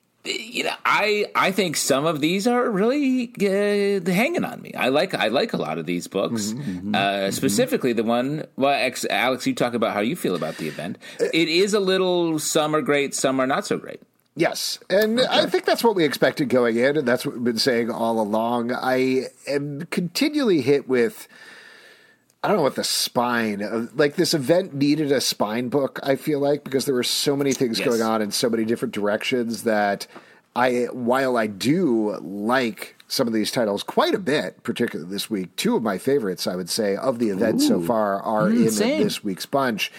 I think some of these are really hanging on me. I like a lot of these books, specifically the one. Well, Alex, you talk about how you feel about the event. It is a little. Some are great, some are not so great. Yes, and I think that's what we expected going in, and that's what we've been saying all along. I am continually hit with, I don't know what the spine, like this event needed a spine book, I feel like, because there were so many things going on in so many different directions that while I do like some of these titles quite a bit, particularly this week, 2 of my favorites, I would say, of the event so far are in this week's bunch.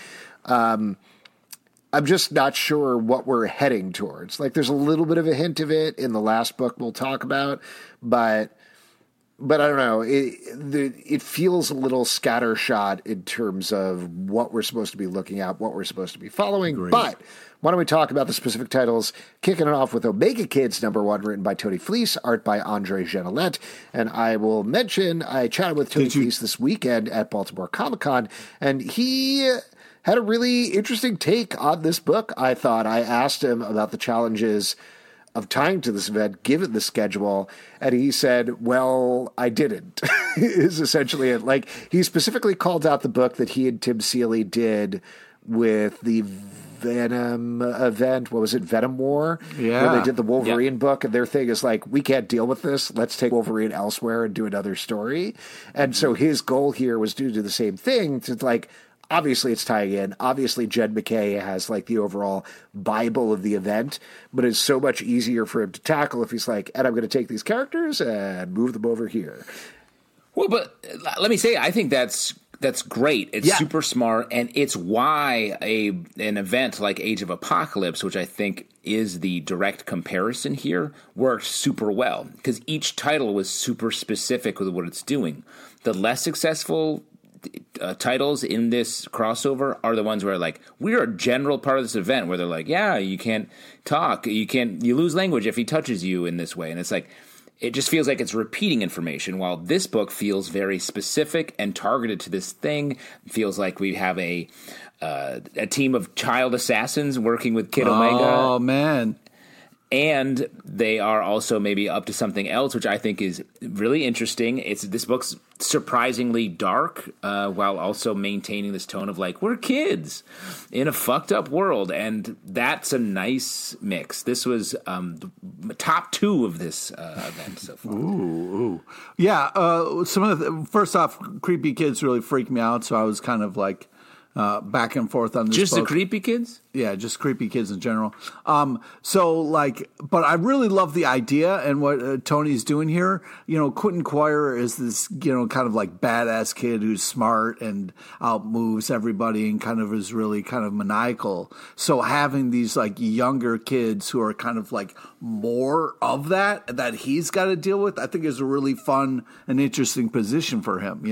I'm just not sure what we're heading towards. Like, there's a little bit of a hint of it in the last book we'll talk about, but I don't know. It feels a little scattershot in terms of what we're supposed to be looking at, what we're supposed to be following. Great. But why don't we talk about the specific titles, kicking it off with Omega Kids, number 1, written by Tony Fleece, art by Andre Genelette. And I will mention, I chatted with Tony Fleece this weekend at Baltimore Comic-Con, and he had a really interesting take on this book, I thought. I asked him about the challenges of tying to this event, given the schedule, and he said, well, I didn't, is essentially it. Like, he specifically called out the book that he and Tim Seeley did with the Venom event. What was it? Venom War? Yeah. Where they did the Wolverine book, and their thing is like, we can't deal with this. Let's take Wolverine elsewhere and do another story. And so his goal here was to do the same thing, to like, obviously it's tying in. Obviously Jed MacKay has like the overall Bible of the event, but it's so much easier for him to tackle if he's like, and I'm going to take these characters and move them over here. Well, but let me say, I think that's great. It's super smart, and it's why an event like Age of Apocalypse, which I think is the direct comparison here, worked super well, because each title was super specific with what it's doing. The less successful titles in this crossover are the ones where like, we're a general part of this event, where they're like, yeah, you can't talk, you lose language if he touches you in this way, and it's like, it just feels like it's repeating information, while this book feels very specific and targeted to this thing. It feels like we have a team of child assassins working with Kid Omega. Oh, man. And they are also maybe up to something else, which I think is really interesting. This book's surprisingly dark, while also maintaining this tone of like, we're kids in a fucked up world, and that's a nice mix. This was the top 2 of this event so far. Ooh. Yeah. Some of first off, creepy kids really freaked me out, so I was kind of like back and forth on this. Just book. the creepy kids? Yeah, just creepy kids in general. So like, but I really love the idea and what Tony's doing here. You know, Quentin Quire is this, kind of like badass kid who's smart and outmoves everybody and kind of is really kind of maniacal. So having these like younger kids who are kind of like more of that he's got to deal with, I think is a really fun and interesting position for him,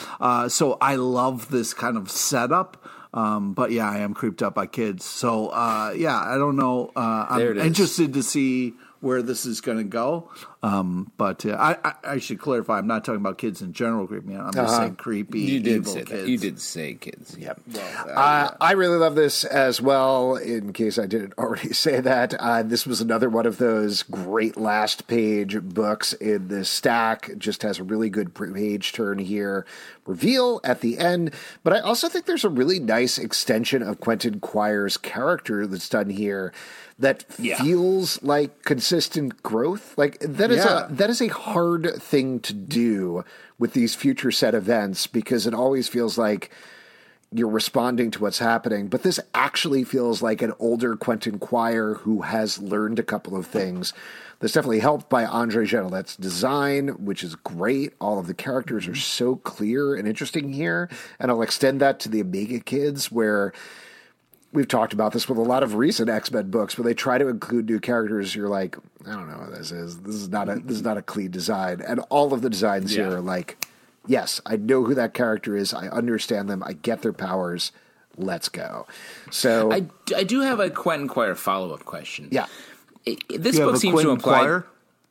So I love this kind of setup. But yeah, I am creeped up by kids. So, I don't know. I'm interested to see where this is going to go. But I should clarify, I'm not talking about kids in general creeping me out. I'm just saying creepy, evil kids. You did say kids. Yep. Well, I really love this as well, in case I didn't already say that. This was another one of those great last page books in this stack. Just has a really good page turn here. Reveal at the end. But I also think there's a really nice extension of Quentin Quire's character that's done here that feels like consistent growth. Like that is a hard thing to do with these future set events, because it always feels like you're responding to what's happening. But this actually feels like an older Quentin Quire who has learned a couple of things. That's definitely helped by Andre Genolet's design, which is great. All of the characters are so clear and interesting here. And I'll extend that to the Omega Kids, where we've talked about this with a lot of recent X-Men books, where they try to include new characters. You're like, I don't know what this is. This is not a clean design. And all of the designs here are like, yes, I know who that character is. I understand them. I get their powers. Let's go. So I do have a Quentin Quire follow-up question. Yeah. This book seems to imply...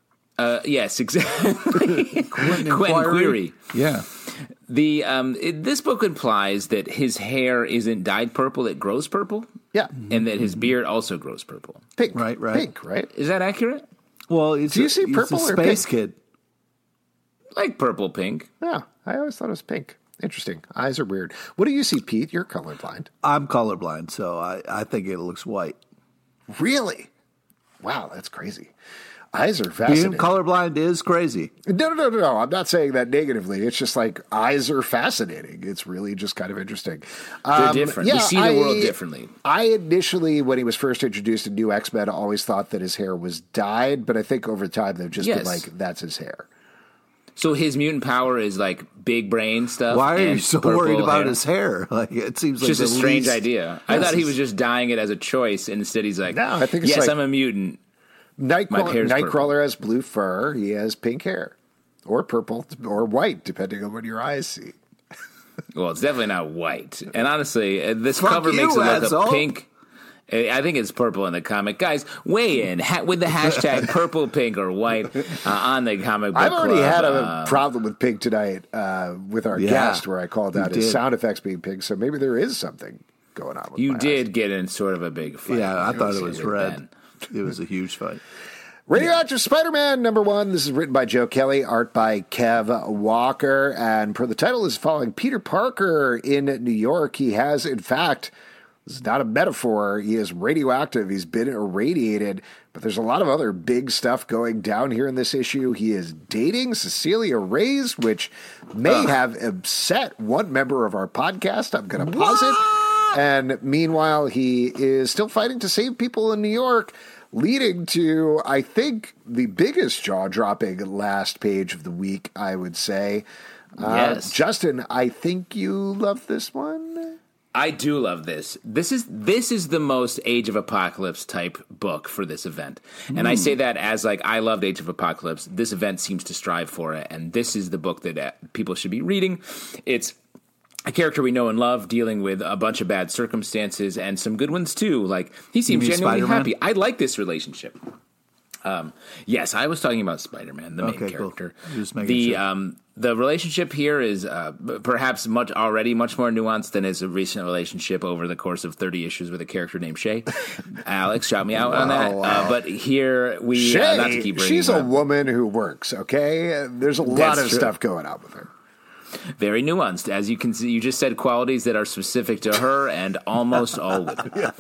yes, exactly. Quentin Quire. Yeah. This book implies that his hair isn't dyed purple; it grows purple. Yeah, and that his beard also grows purple. Pink, right, pink, right? Is that accurate? Well, do you see purple or space pink? Kid? Like purple, pink. Yeah, I always thought it was pink. Interesting. Eyes are weird. What do you see, Pete? You're colorblind. I'm colorblind, so I think it looks white. Really? Wow, that's crazy. Eyes are fascinating. Being colorblind is crazy. No. I'm not saying that negatively. It's just like eyes are fascinating. It's really just kind of interesting. They're different. We see the world differently. I initially, when he was first introduced in New X-Men, always thought that his hair was dyed, but I think over time they've just been like, that's his hair. So his mutant power is like big brain stuff. Why are you so worried about his hair? Like, it seems like just a strange idea. I thought he was just dyeing it as a choice, and instead he's like, no, I think it's like, I'm a mutant. Nightcrawler has blue fur. He has pink hair, or purple, or white, depending on what your eyes see. Well, it's definitely not white. And honestly, this cover makes it look a pink. I think it's purple in the comic. Guys, weigh in with the hashtag purple, pink, or white on the comic book I've already club. had a problem with pink tonight with our guest, where I called out his sound effects being pink. So maybe there is something going on with you my did eyes. Get in sort of a big fight. Yeah, I thought it was red. Ben. It was a huge fight. Radioactive Spider-Man #1. This is written by Joe Kelly, art by Kev Walker, and per the title is following Peter Parker in New York. He has, in fact, This is not a metaphor. He is radioactive. He's been irradiated. But there's a lot of other big stuff going down here in this issue. He is dating Cecilia Reyes, which may have upset one member of our podcast. I'm going to pause it. And meanwhile, he is still fighting to save people in New York, leading to, I think, the biggest jaw-dropping last page of the week, I would say. Yes. Justin, I think you love this one. I do love this. This is the most Age of Apocalypse type book for this event. And I say that as like, I loved Age of Apocalypse. This event seems to strive for it. And this is the book that people should be reading. It's a character we know and love dealing with a bunch of bad circumstances and some good ones too. Like, he seems genuinely Spider-Man? happy. I like this relationship. Yes, I was talking about Spider-Man, the main character. Cool. Just making sure. The relationship here is perhaps much more nuanced than his recent relationship over the course of 30 issues with a character named Shay. Alex, shout me out on that. But here we Shay, not to keep bringing she's a woman who works, okay? There's a lot of stuff going on with her. Very nuanced, as you can see. You just said qualities that are specific to her and almost all women.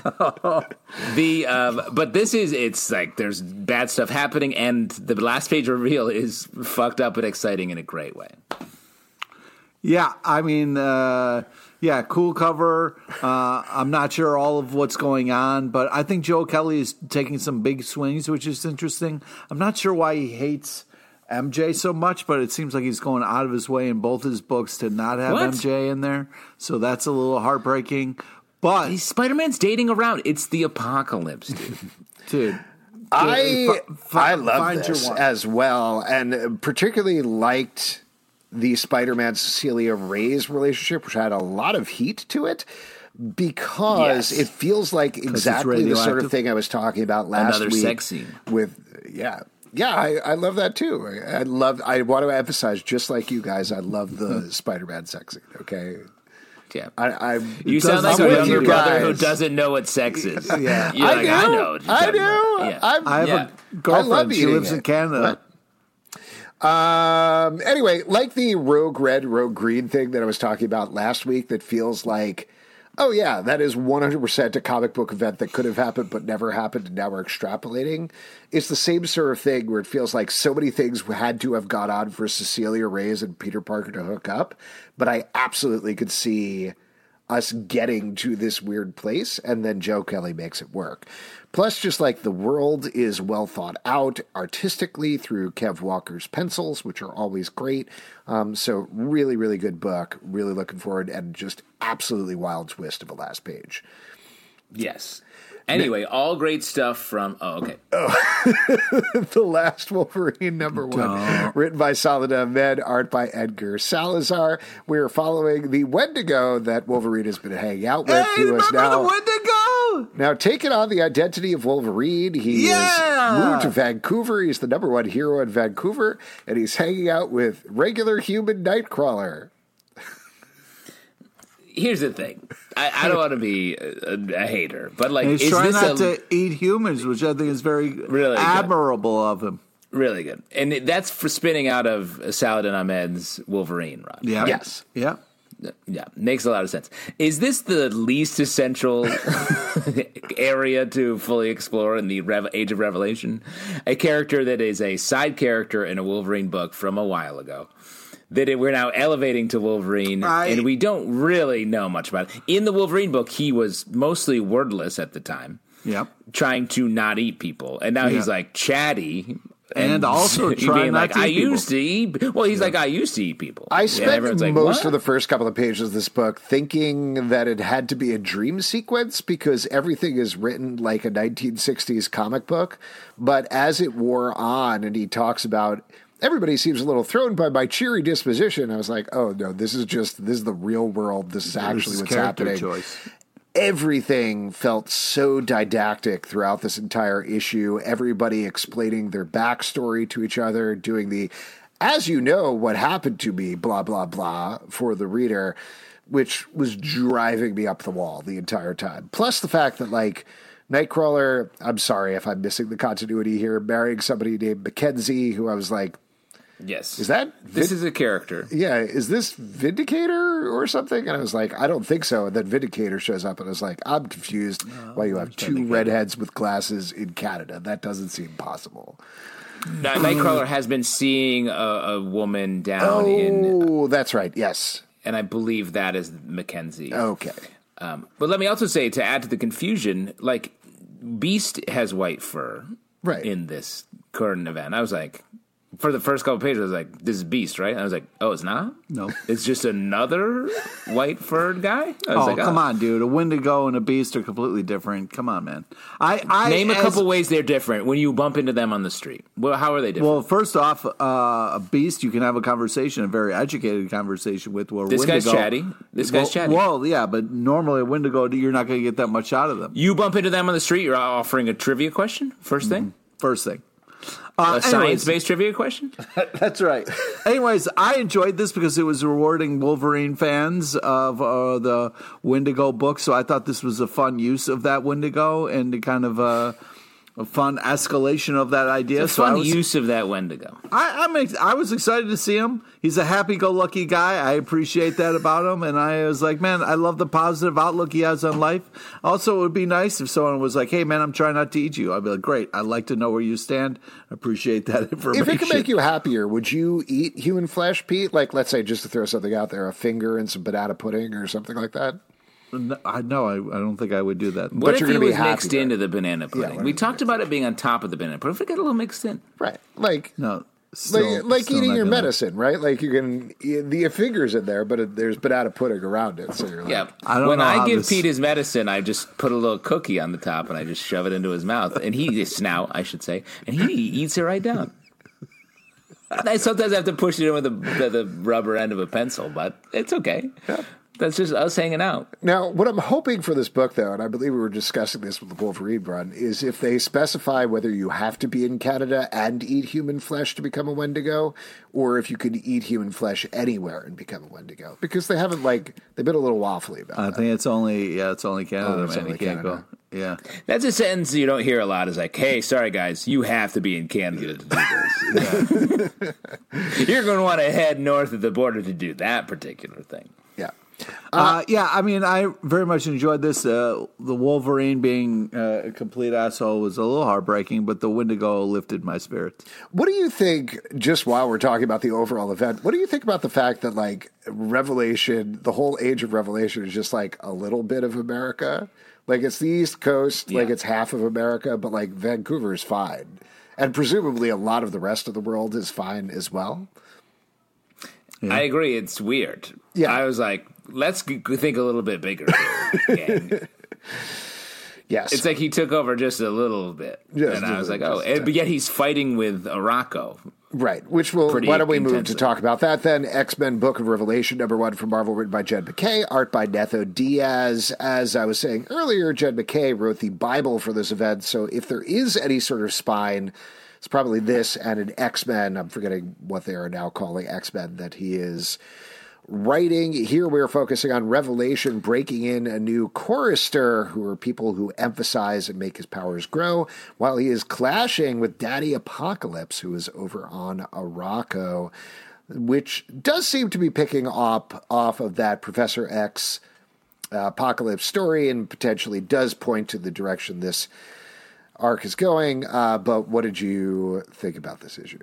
But it's like there's bad stuff happening, and the last page reveal is fucked up and exciting in a great way. Yeah, I mean, cool cover. I'm not sure all of what's going on, but I think Joe Kelly is taking some big swings, which is interesting. I'm not sure why he hates MJ so much, but it seems like he's going out of his way in both his books to not have MJ in there. So that's a little heartbreaking. But Spider-Man's dating around. It's the apocalypse, dude. Dude. I love this as well, and particularly liked the Spider-Man Cecilia Reyes relationship, which had a lot of heat to it, because it feels like exactly the sort of thing I was talking about last week. Another sex scene. I love that too. I want to emphasize, just like you guys, I love the Spider-Man sex scene, okay? Yeah. You sound like a younger brother who doesn't know what sex is. Yeah. You're like, I know. I do. Yeah. I have a girlfriend. She lives in Canada. Anyway, like the Rogue Red, Rogue Green thing that I was talking about last week that feels like, oh yeah, that is 100% a comic book event that could have happened but never happened, and now we're extrapolating. It's the same sort of thing where it feels like so many things had to have gone on for Cecilia Reyes and Peter Parker to hook up, but I absolutely could see us getting to this weird place, and then Joe Kelly makes it work. Plus, just like the world is well thought out artistically through Kev Walker's pencils, which are always great. So really, really good book. Really looking forward, and just absolutely wild twist of a last page. Yes. Anyway, all great stuff from... Oh, okay. The Last Wolverine #1, written by Saladin Ahmed, art by Edgar Salazar. We're following the Wendigo that Wolverine has been hanging out with. Hey, remember the Wendigo? Now, taking on the identity of Wolverine, he is moved to Vancouver. He's the #1 hero in Vancouver, and he's hanging out with regular human Nightcrawler. Here's the thing. I don't want to be a hater, but like, he's trying not to eat humans, which I think is very really admirable of him. Really good. And that's for spinning out of Saladin Ahmed's Wolverine run. Yeah. Right? Yes. Yeah. Yeah, makes a lot of sense. Is this the least essential area to fully explore in the Age of Revelation? A character that is a side character in a Wolverine book from a while ago, that we're now elevating to Wolverine, and we don't really know much about it. In the Wolverine book, he was mostly wordless at the time, trying to not eat people. And now he's like chatty. And also trying not to eat used to eat. Well, he's like, I used to eat people. I spent most of the first couple of pages of this book thinking that it had to be a dream sequence because everything is written like a 1960s comic book. But as it wore on, and he talks about, everybody seems a little thrown by my cheery disposition, I was like, oh no, this is the real world. This is actually what's happening. Choice. Everything felt so didactic throughout this entire issue. Everybody explaining their backstory to each other, doing the, as you know, what happened to me, blah, blah, blah, for the reader, which was driving me up the wall the entire time. Plus the fact that, like, Nightcrawler, I'm sorry if I'm missing the continuity here, marrying somebody named Mackenzie, who I was like, Yes. Is that... This is a character. Yeah, is this Vindicator or something? And I was like, I don't think so. And then Vindicator shows up, and I was like, I'm confused why you have two redheads with glasses in Canada. That doesn't seem possible. Nightcrawler has been seeing a woman down in... Oh, that's right, yes. And I believe that is Mackenzie. Okay. But let me also say, to add to the confusion, like, Beast has white fur in this current event. I was like... For the first couple pages, I was like, this is Beast, right? And I was like, oh, it's not? No. It's just another white-furred guy? I was like, come on, dude. A Wendigo and a Beast are completely different. Come on, man. Name a couple ways they're different when you bump into them on the street. Well, how are they different? Well, first off, a Beast you can have a conversation, a very educated conversation with. Where this Wendigo, guy's chatty. This guy's chatty. Well, yeah, but normally a Wendigo, you're not going to get that much out of them. You bump into them on the street, you're offering a trivia question? First thing? First thing. A science-based trivia question? That's right. Anyways, I enjoyed this because it was rewarding Wolverine fans of the Wendigo book, so I thought this was a fun use of that Wendigo and kind of a fun escalation of that idea. It's a fun use of that Wendigo. I was excited to see him. He's a happy-go-lucky guy. I appreciate that about him, and I was like, man, I love the positive outlook he has on life. Also, it would be nice if someone was like, hey, man, I'm trying not to eat you. I'd be like, great. I'd like to know where you stand. I appreciate that information. If it could make you happier, would you eat human flesh, Pete? Like, let's say, just to throw something out there, a finger and some banana pudding or something like that? No, I don't think I would do that. What if it was mixed into the banana pudding? We talked about it being on top of the banana pudding. What if it got a little mixed in? Right. Like, no. Still eating your medicine, right? Like you can, the finger's in there, but there's banana pudding around it. So you're like, yeah. When I give Pete his medicine, I just put a little cookie on the top and I just shove it into his mouth, and his snout, I should say, and he eats it right down. I sometimes have to push it in with the rubber end of a pencil, but it's okay. Yeah. That's just us hanging out. Now, what I'm hoping for this book, though, and I believe we were discussing this with the Wolverine run, is if they specify whether you have to be in Canada and eat human flesh to become a Wendigo, or if you could eat human flesh anywhere and become a Wendigo. Because they haven't, they've been a little waffly about that. I think it's only Canada, it's only Canada. Yeah. That's a sentence you don't hear a lot. Is like, hey, sorry, guys, you have to be in Canada to do this. You're going to want to head north of the border to do that particular thing. Yeah. I mean, I very much enjoyed this. The Wolverine being a complete asshole was a little heartbreaking, but the Wendigo lifted my spirits. What do you think, just while we're talking about the overall event, what do you think about the fact that, Revelation, the whole age of Revelation is just, a little bit of America? It's the East Coast, it's half of America, but, Vancouver is fine. And presumably a lot of the rest of the world is fine as well. Yeah. I agree. It's weird. Yeah. I was like, let's think a little bit bigger here, gang. Yes. It's like he took over just a little bit. And I was like, but yet he's fighting with Arakko. Right, why don't we move to talk about that then? X-Men Book of Revelation, #1 from Marvel, written by Jed MacKay, art by Netho Diaz. As I was saying earlier, Jed MacKay wrote the Bible for this event, so if there is any sort of spine, it's probably this and an X-Men, I'm forgetting what they are now calling X-Men, that he is writing. Here we're focusing on Revelation, breaking in a new chorister, who are people who emphasize and make his powers grow, while he is clashing with Daddy Apocalypse, who is over on Arakko, which does seem to be picking up off of that Professor X Apocalypse story and potentially does point to the direction this arc is going. But what did you think about this issue?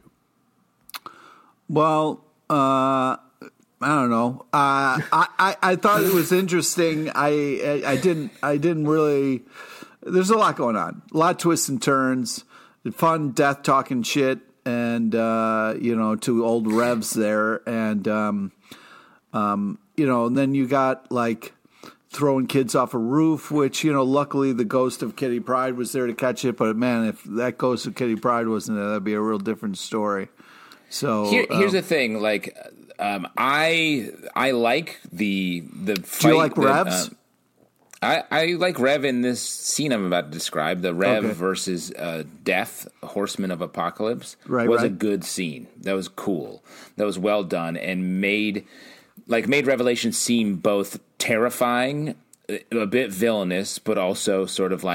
Well, I don't know. I thought it was interesting. I didn't really. There's a lot going on. A lot of twists and turns. Fun death talking shit, and two old revs there, and and then you got throwing kids off a roof, which luckily the ghost of Kitty Pryde was there to catch it. But man, if that ghost of Kitty Pryde wasn't there, that'd be a real different story. So here's the thing, I like the fight. Do you like Revs? I like Rev in this scene I'm about to describe. The Rev versus Death, Horseman of Apocalypse, was a good scene. That was cool. That was well done and made Revelation seem both terrifying, a bit villainous, but also sort of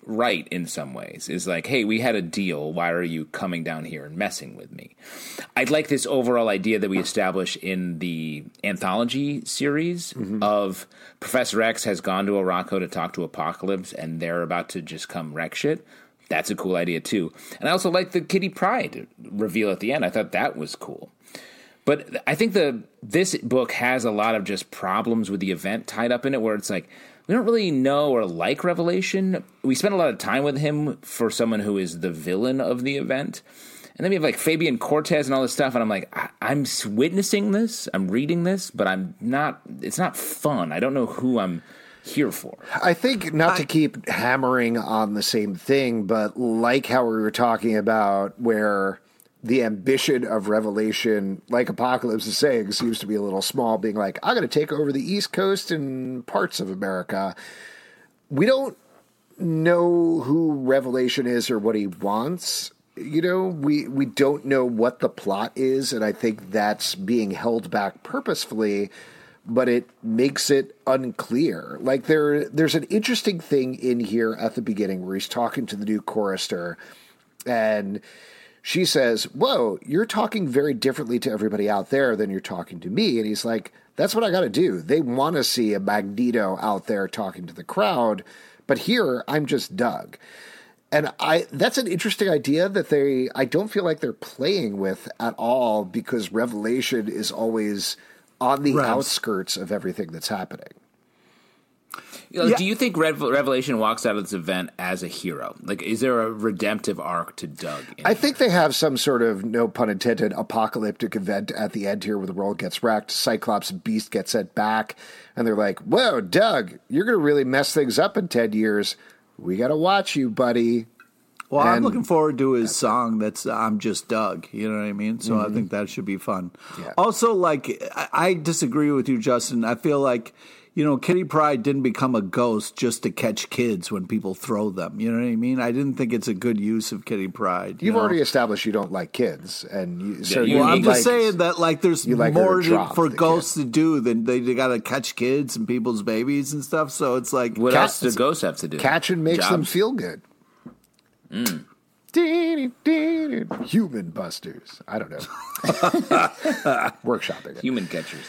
right in some ways. Is like, hey, we had a deal. Why are you coming down here and messing with me? I'd like this overall idea that we establish in the anthology series of Professor X has gone to Arakko to talk to Apocalypse, and they're about to just come wreck shit. That's a cool idea, too. And I also like the Kitty Pryde reveal at the end. I thought that was cool. But I think this book has a lot of just problems with the event tied up in it, where it's like, we don't really know or like Revelation. We spend a lot of time with him for someone who is the villain of the event. And then we have like Fabian Cortez and all this stuff. And I'm like, I'm witnessing this. I'm reading this, but it's not fun. I don't know who I'm here for. I think not to keep hammering on the same thing, but like how we were talking about where the ambition of Revelation, like Apocalypse is saying, seems to be a little small, being like, I'm going to take over the East Coast and parts of America. We don't know who Revelation is or what he wants. You know, we don't know what the plot is, and I think that's being held back purposefully, but it makes it unclear. Like there's an interesting thing in here at the beginning where he's talking to the new chorister, and she says, whoa, you're talking very differently to everybody out there than you're talking to me. And he's like, that's what I got to do. They want to see a Magneto out there talking to the crowd, but here I'm just Doug. And that's an interesting idea that I don't feel like they're playing with at all, because Revelation is always on the outskirts of everything that's happening. Do you think Revelation walks out of this event as a hero? Like, is there a redemptive arc to Doug? I think they have some sort of, no pun intended, apocalyptic event at the end here where the world gets wrecked. Cyclops and Beast get sent back, and they're like, whoa, Doug, you're going to really mess things up in 10 years. We got to watch you, buddy. Well, I'm looking forward to his song that's I'm Just Doug. You know what I mean? So I think that should be fun. Yeah. Also, like, I disagree with you, Justin. I feel like, you know, Kitty Pryde didn't become a ghost just to catch kids when people throw them. You know what I mean? I didn't think it's a good use of Kitty Pryde. You've already established you don't like kids. And I'm just saying that, like, there's more for ghosts to do than they got to catch kids and people's babies and stuff. So it's like, what else do ghosts have to do? Catching makes them feel good. Human busters. I don't know. Workshopping it. Human catchers.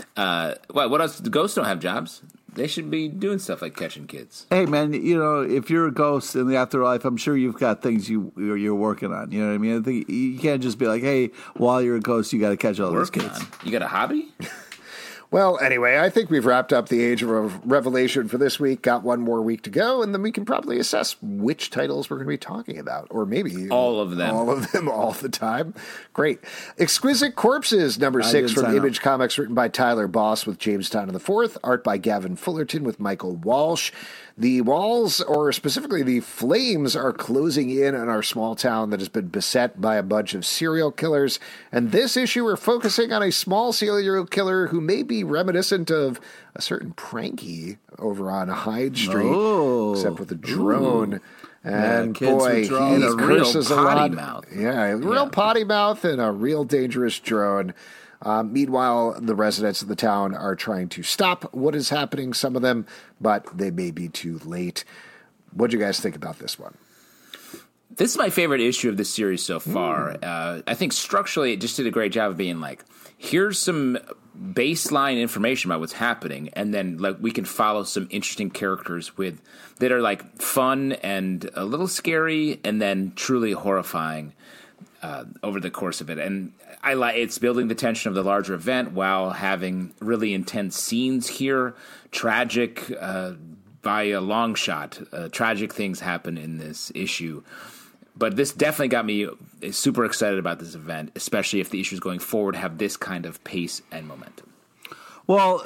What else? The ghosts don't have jobs. They should be doing stuff like catching kids. Hey, man, you know, if you're a ghost in the afterlife, I'm sure you've got things you're working on. You know what I mean? I think you can't just be like, hey, while you're a ghost, you got to catch all these kids. You got a hobby? Well, anyway, I think we've wrapped up the Age of Revelation for this week. Got one more week to go, and then we can probably assess which titles we're going to be talking about, or maybe all of them all the time. Great. Exquisite Corpses, number 6 from Image Comics, written by Tyler Boss with James Tynion IV, art by Gavin Fullerton with Michael Walsh. The walls, or specifically the flames, are closing in on our small town that has been beset by a bunch of serial killers. And this issue, we're focusing on a small serial killer who may be reminiscent of a certain Pranky over on Hyde Street, except with a drone. Ooh. And boy, he curses a lot. Mouth. Yeah, a real potty mouth and a real dangerous drone. Meanwhile, the residents of the town are trying to stop what is happening, some of them, but they may be too late. What do you guys think about this one? This is my favorite issue of this series so far. I think structurally it just did a great job of being like, here's some baseline information about what's happening, and then like we can follow some interesting characters that are like fun and a little scary and then truly horrifying over the course of it. And it's building the tension of the larger event while having really intense scenes here. Tragic, by a long shot, tragic things happen in this issue. But this definitely got me super excited about this event, especially if the issues going forward have this kind of pace and momentum. Well,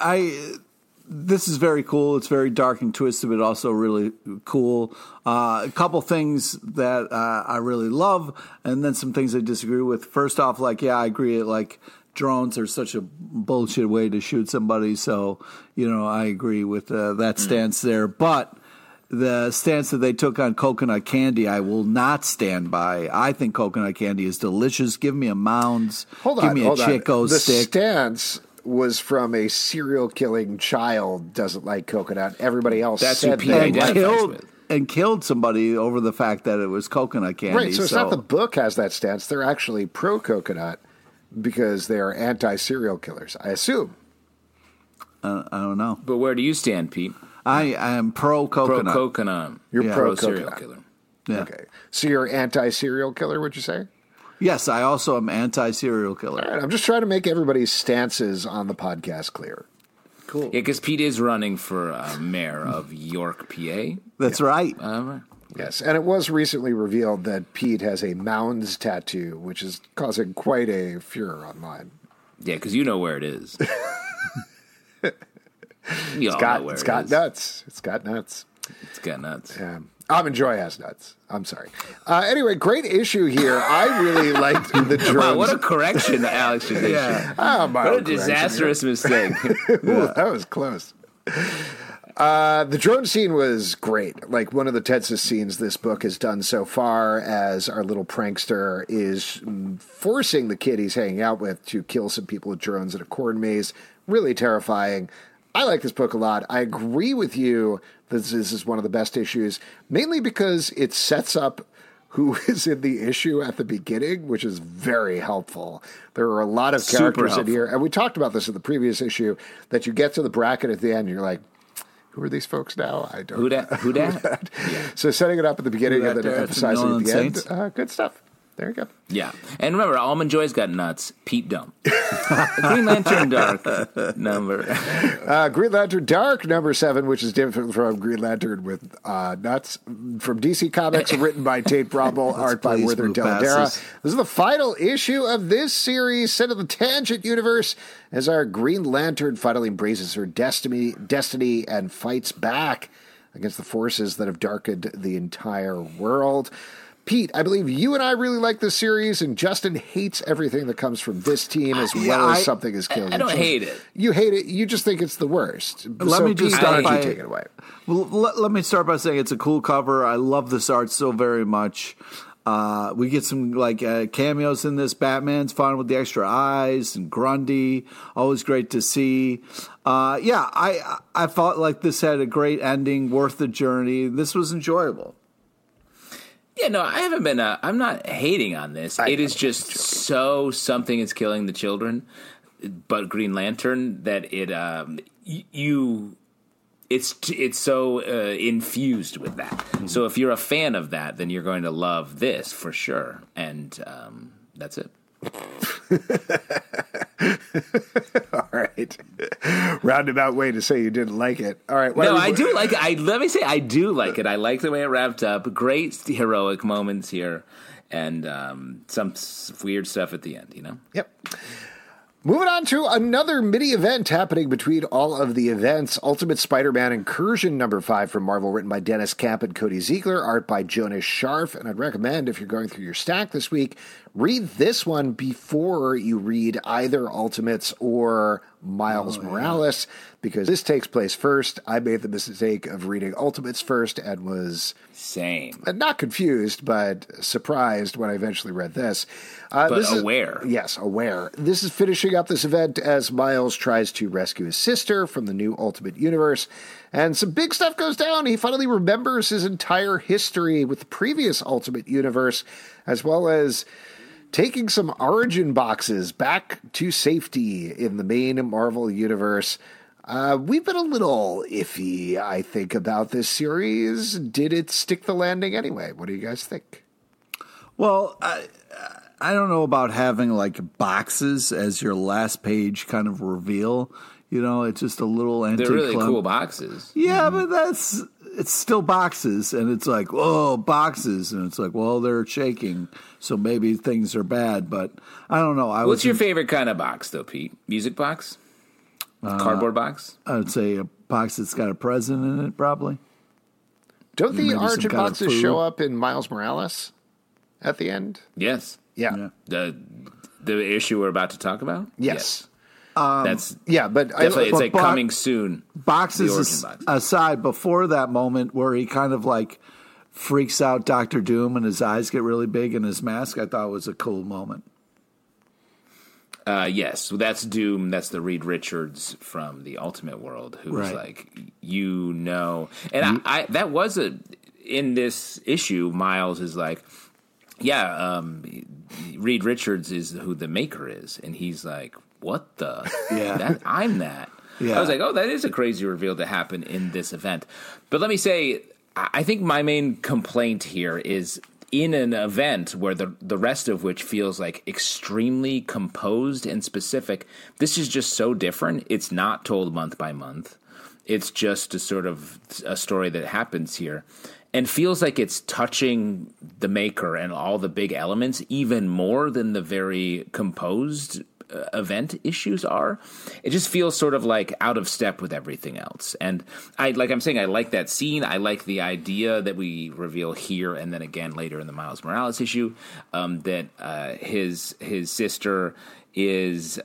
this is very cool. It's very dark and twisted, but also really cool. A couple things that I really love, and then some things I disagree with. First off, I agree. Like, drones are such a bullshit way to shoot somebody. So, I agree with that stance there. But the stance that they took on coconut candy, I will not stand by. I think coconut candy is delicious. Give me a Mounds. Give me a Chico stick. The stance was from a serial killing child doesn't like coconut. Everybody else that's said who Pete identifies with. and killed somebody over the fact that it was coconut candy. Right, so it's not the book has that stance. They're actually pro-coconut because they are anti-serial killers, I assume. I don't know. But where do you stand, Pete? I am pro-coconut. Pro-coconut. You're pro-serial pro-coconut. killer. Yeah. Okay. So you're anti-serial killer, would you say? Yes, I also am anti-serial killer. All right, I'm just trying to make everybody's stances on the podcast clear. Cool. Yeah, because Pete is running for mayor of York, PA. That's right. Yes, and it was recently revealed that Pete has a Mounds tattoo, which is causing quite a furor online. Yeah, because you know where it is. It's got nuts. It's got nuts. It's got nuts. Yeah. Almond Joy has nuts. I'm sorry. Anyway, great issue here. I really liked the drones. Wow, what a correction, Alex. What a disastrous mistake. Ooh, that was close. The drone scene was great. Like one of the tensest scenes this book has done so far, as our little prankster is forcing the kid he's hanging out with to kill some people with drones in a corn maze. Really terrifying. I like this book a lot. I agree with you that this is one of the best issues, mainly because it sets up who is in the issue at the beginning, which is very helpful. There are a lot of characters in here, and we talked about this in the previous issue, that you get to the bracket at the end, and you're like, who are these folks now? I don't know. Who dat? Yeah. So setting it up at the beginning and then emphasizing it at the end, good stuff. There you go. Yeah. And remember, Almond Joy's got nuts. Pete don't. Green Lantern Dark number. Green Lantern Dark number 7, which is different from Green Lantern with nuts. From DC Comics, written by Tate Brommel, art by Werther Dell'Edera. This is the final issue of this series, set in the Tangent universe, as our Green Lantern finally embraces her destiny and fights back against the forces that have darkened the entire world. Pete, I believe you and I really like this series, and Justin hates everything that comes from this team as well as Something is Killing. I don't hate it. You hate it. You just think it's the worst. Let me just start by take it away. Well, let me start by saying it's a cool cover. I love this art so very much. We get some cameos in this. Batman's fun with the extra eyes, and Grundy, always great to see. I felt like this had a great ending, worth the journey. This was enjoyable. Yeah, no, I haven't been. I'm not hating on this. It is just so Something is Killing the Children, but Green Lantern that it it's so infused with that. Mm-hmm. So if you're a fan of that, then you're going to love this for sure. And that's it. All right. Roundabout way to say you didn't like it. All right. No, I do like it. Let me say I do like it. I like the way it wrapped up. Great heroic moments here, and some weird stuff at the end, you know? Yep. Moving on to another mini-event happening between all of the events. Ultimate Spider-Man Incursion number 5 from Marvel, written by Dennis Camp and Cody Ziegler, art by Jonas Scharf. And I'd recommend, if you're going through your stack this week, read this one before you read either Ultimates or Miles Morales, because this takes place first. I made the mistake of reading Ultimates first and was not confused, but surprised when I eventually read this. Aware. Yes, aware. This is finishing up this event as Miles tries to rescue his sister from the new Ultimate Universe, and some big stuff goes down. He finally remembers his entire history with the previous Ultimate Universe, as well as taking some origin boxes back to safety in the main Marvel Universe. We've been a little iffy, I think, about this series. Did it stick the landing anyway? What do you guys think? Well, I don't know about having like boxes as your last page kind of reveal. You know, it's just a little They're really cool boxes. Yeah, but it's still boxes, and it's like, whoa, boxes, and it's like, well, they're shaking, so maybe things are bad, but I don't know. What's your favorite kind of box, though, Pete? Music box? Cardboard box? I would say a box that's got a present in it, probably. Don't the origin boxes show up in Miles Morales at the end? Yes. Yeah. The issue we're about to talk about? Yes. That's but definitely it's like coming soon. Boxes aside, before that moment where he kind of like freaks out Dr. Doom and his eyes get really big in his mask, I thought was a cool moment. Yes, so that's Doom. That's the Reed Richards from the Ultimate World, who's like, and I that was in this issue, Miles is like, yeah, Reed Richards is who the Maker is. And he's like, what the? I'm that. Yeah. I was like, oh, that is a crazy reveal to happen in this event. But let me say, I think my main complaint here is in an event where the rest of which feels like extremely composed and specific, this is just so different. It's not told month by month. It's just a sort of a story that happens here and feels like it's touching the Maker and all the big elements even more than the very composed event issues are. It just feels sort of like out of step with everything else. And I like that scene. I like the idea that we reveal here and then again later in the Miles Morales issue, that his sister is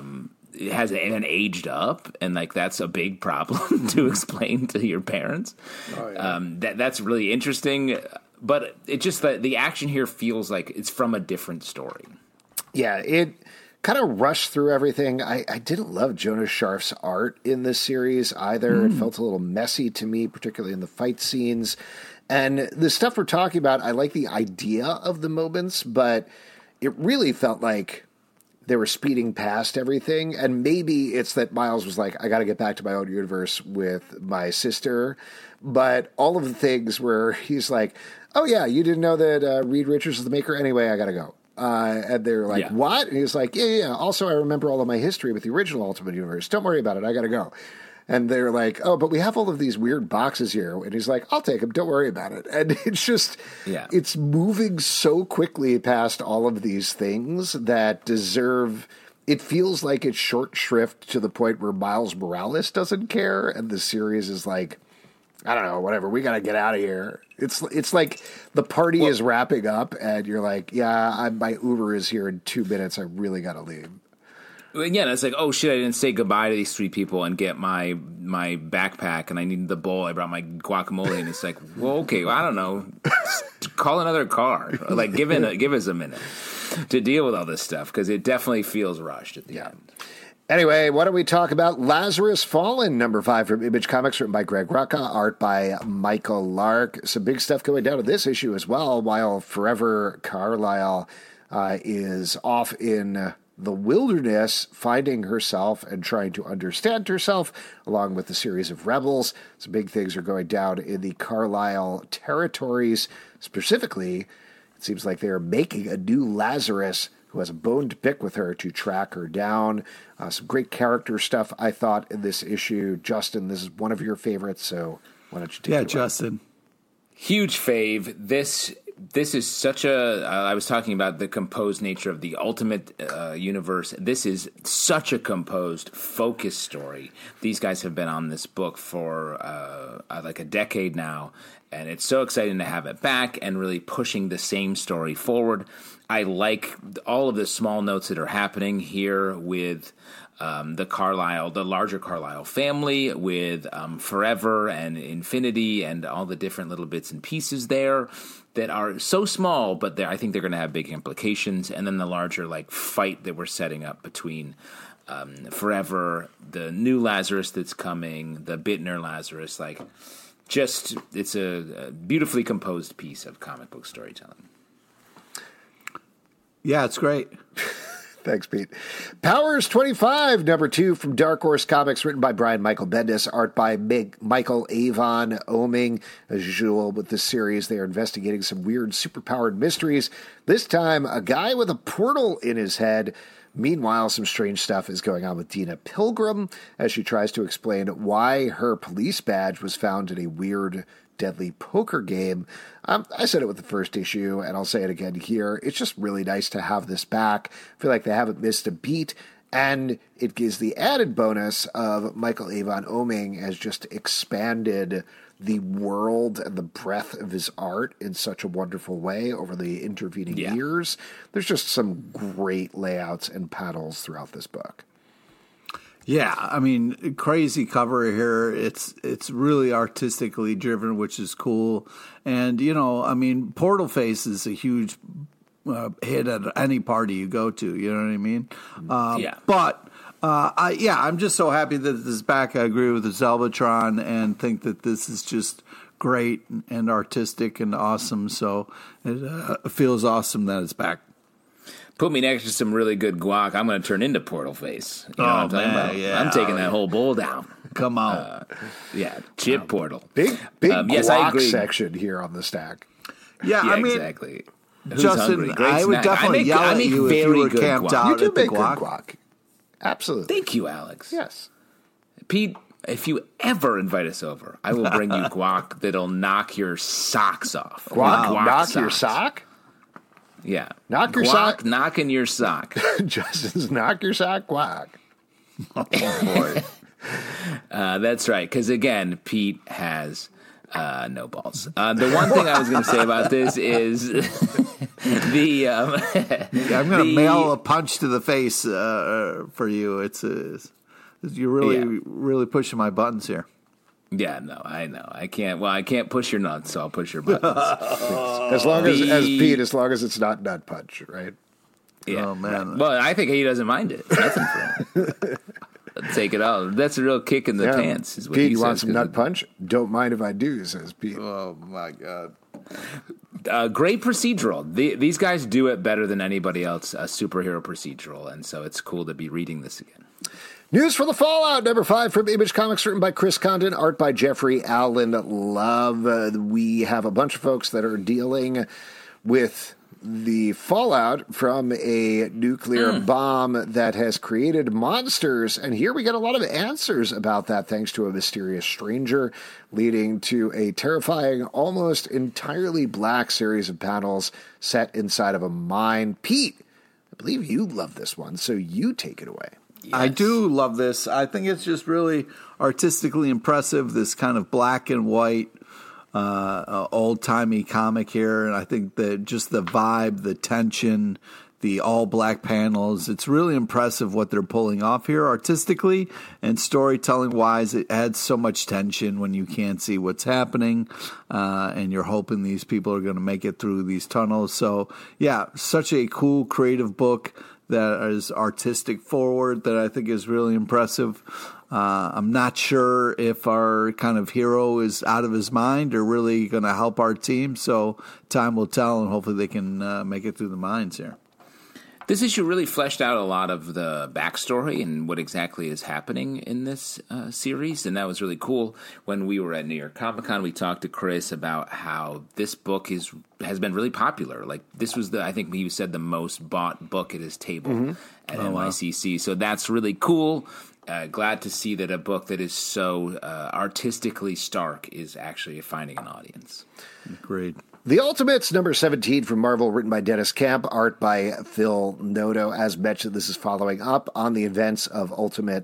hasn't aged up, and like that's a big problem to explain to your parents. Oh, yeah. That's really interesting, but it just the action here feels like it's from a different story. Yeah, it kind of rushed through everything. I didn't love Jonas Scharf's art in this series either. It felt a little messy to me, particularly in the fight scenes. And the stuff we're talking about, I like the idea of the moments, but it really felt like they were speeding past everything. And maybe it's that Miles was like, I got to get back to my own universe with my sister. But all of the things where he's like, oh yeah, you didn't know that Reed Richards is the Maker? Anyway, I got to go. And they're like, what? And he's like, yeah. Also, I remember all of my history with the original Ultimate Universe. Don't worry about it. I got to go. And they're like, oh, but we have all of these weird boxes here. And he's like, I'll take them. Don't worry about it. And it's just, it's moving so quickly past all of these things that deserve, it feels like it's short shrift to the point where Miles Morales doesn't care. And the series is like, I don't know, whatever. We got to get out of here. It's like the party is wrapping up, and you're like, yeah, my Uber is here in 2 minutes. I really got to leave. Yeah, it's like, oh shit, I didn't say goodbye to these three people and get my backpack, and I needed the bowl. I brought my guacamole, and it's like, well, okay, well, I don't know, call another car. Like, give us a minute to deal with all this stuff, because it definitely feels rushed at the end. Anyway, why don't we talk about Lazarus Fallen, number 5 from Image Comics, written by Greg Rucka, art by Michael Lark. Some big stuff going down to this issue as well, while Forever Carlyle is off in the wilderness, finding herself and trying to understand herself, along with a series of rebels. Some big things are going down in the Carlyle territories. Specifically, it seems like they are making a new Lazarus who has a bone to pick with her to track her down. Some great character stuff, I thought, in this issue. Justin, this is one of your favorites, so why don't you take it away? Justin. Huge fave. This is such a... I was talking about the composed nature of the Ultimate Universe. This is such a composed, focused story. These guys have been on this book for like a decade now, and it's so exciting to have it back and really pushing the same story forward. I like all of the small notes that are happening here with the larger Carlyle family, with Forever and Infinity and all the different little bits and pieces there that are so small, but I think they're going to have big implications. And then the larger fight that we're setting up between Forever, the new Lazarus that's coming, the Bittner Lazarus, it's a beautifully composed piece of comic book storytelling. Yeah, it's great. Thanks, Pete. Powers 25, number 2 from Dark Horse Comics, written by Brian Michael Bendis, art by Michael Avon Oeming. As usual with this series, they are investigating some weird superpowered mysteries. This time, a guy with a portal in his head. Meanwhile, some strange stuff is going on with Dina Pilgrim as she tries to explain why her police badge was found in a weird, deadly poker game. I said it with the first issue, and I'll say it again here. It's just really nice to have this back. I feel like they haven't missed a beat, and it gives the added bonus of Michael Avon Oeming has just expanded the world and the breadth of his art in such a wonderful way over the intervening years. There's just some great layouts and panels throughout this book. Yeah, I mean, crazy cover here. It's really artistically driven, which is cool. And, Portal Face is a huge hit at any party you go to. You know what I mean? But, I'm just so happy that this is back. I agree with the Zelvatron and think that this is just great and artistic and awesome. So it feels awesome that it's back. Put me next to some really good guac, I'm going to turn into Portal Face. You know what I'm talking about? Yeah. I'm taking that whole bowl down. Come on. Chip Portal. Big guac yes, I agree. section here on the stack. Yeah, I mean, exactly. Justin, I would definitely yell at you if you were camped out You do at the make good guac. guac. Absolutely. Thank you, Alex. Yes. Pete, if you ever invite us over, I will bring you guac that'll knock your socks off. Guac knock socks. your sock? Yeah. Knock your guac sock? knocking your sock. Justin's knock your sock guac. Oh, boy. That's right, because, again, Pete has no balls. The one thing I was going to say about this is the... I'm going to mail a punch to the face for you. You're really pushing my buttons here. Yeah, no, I know. I can't push your nuts, so I'll push your buttons. As long as it's not nut punch, right? Yeah. Oh, man. Right. Well, I think he doesn't mind it. Nothing for him. Take it out. That's a real kick in the pants. Is what Pete, he you says, want some nut punch? Don't mind if I do, says Pete. Oh, my God. Great procedural. These guys do it better than anybody else, a superhero procedural, and so it's cool to be reading this again. News for the Fallout, number 5 from Image Comics, written by Chris Condon, art by Jeffrey Allen Love. We have a bunch of folks that are dealing with the fallout from a nuclear bomb that has created monsters. And here we get a lot of answers about that thanks to a mysterious stranger, leading to a terrifying, almost entirely black series of panels set inside of a mine. Pete, I believe you love this one, so you take it away. Yes. I do love this. I think it's just really artistically impressive, this kind of black and white, old-timey comic here. And I think that just the vibe, the tension, the all-black panels, it's really impressive what they're pulling off here artistically and storytelling-wise. It adds so much tension when you can't see what's happening, and you're hoping these people are going to make it through these tunnels. So, yeah, such a cool, creative book that is artistic forward that I think is really impressive. I'm not sure if our kind of hero is out of his mind or really going to help our team. So time will tell, and hopefully they can make it through the mines here. This issue really fleshed out a lot of the backstory and what exactly is happening in this series, and that was really cool. When we were at New York Comic Con, we talked to Chris about how this book has been really popular. Like, this was I think he said the most bought book at his table at NYCC. Wow. So that's really cool. Glad to see that a book that is so artistically stark is actually finding an audience. Great. The Ultimates, number 17 from Marvel, written by Dennis Camp, art by Phil Noto. As mentioned, this is following up on the events of Ultimate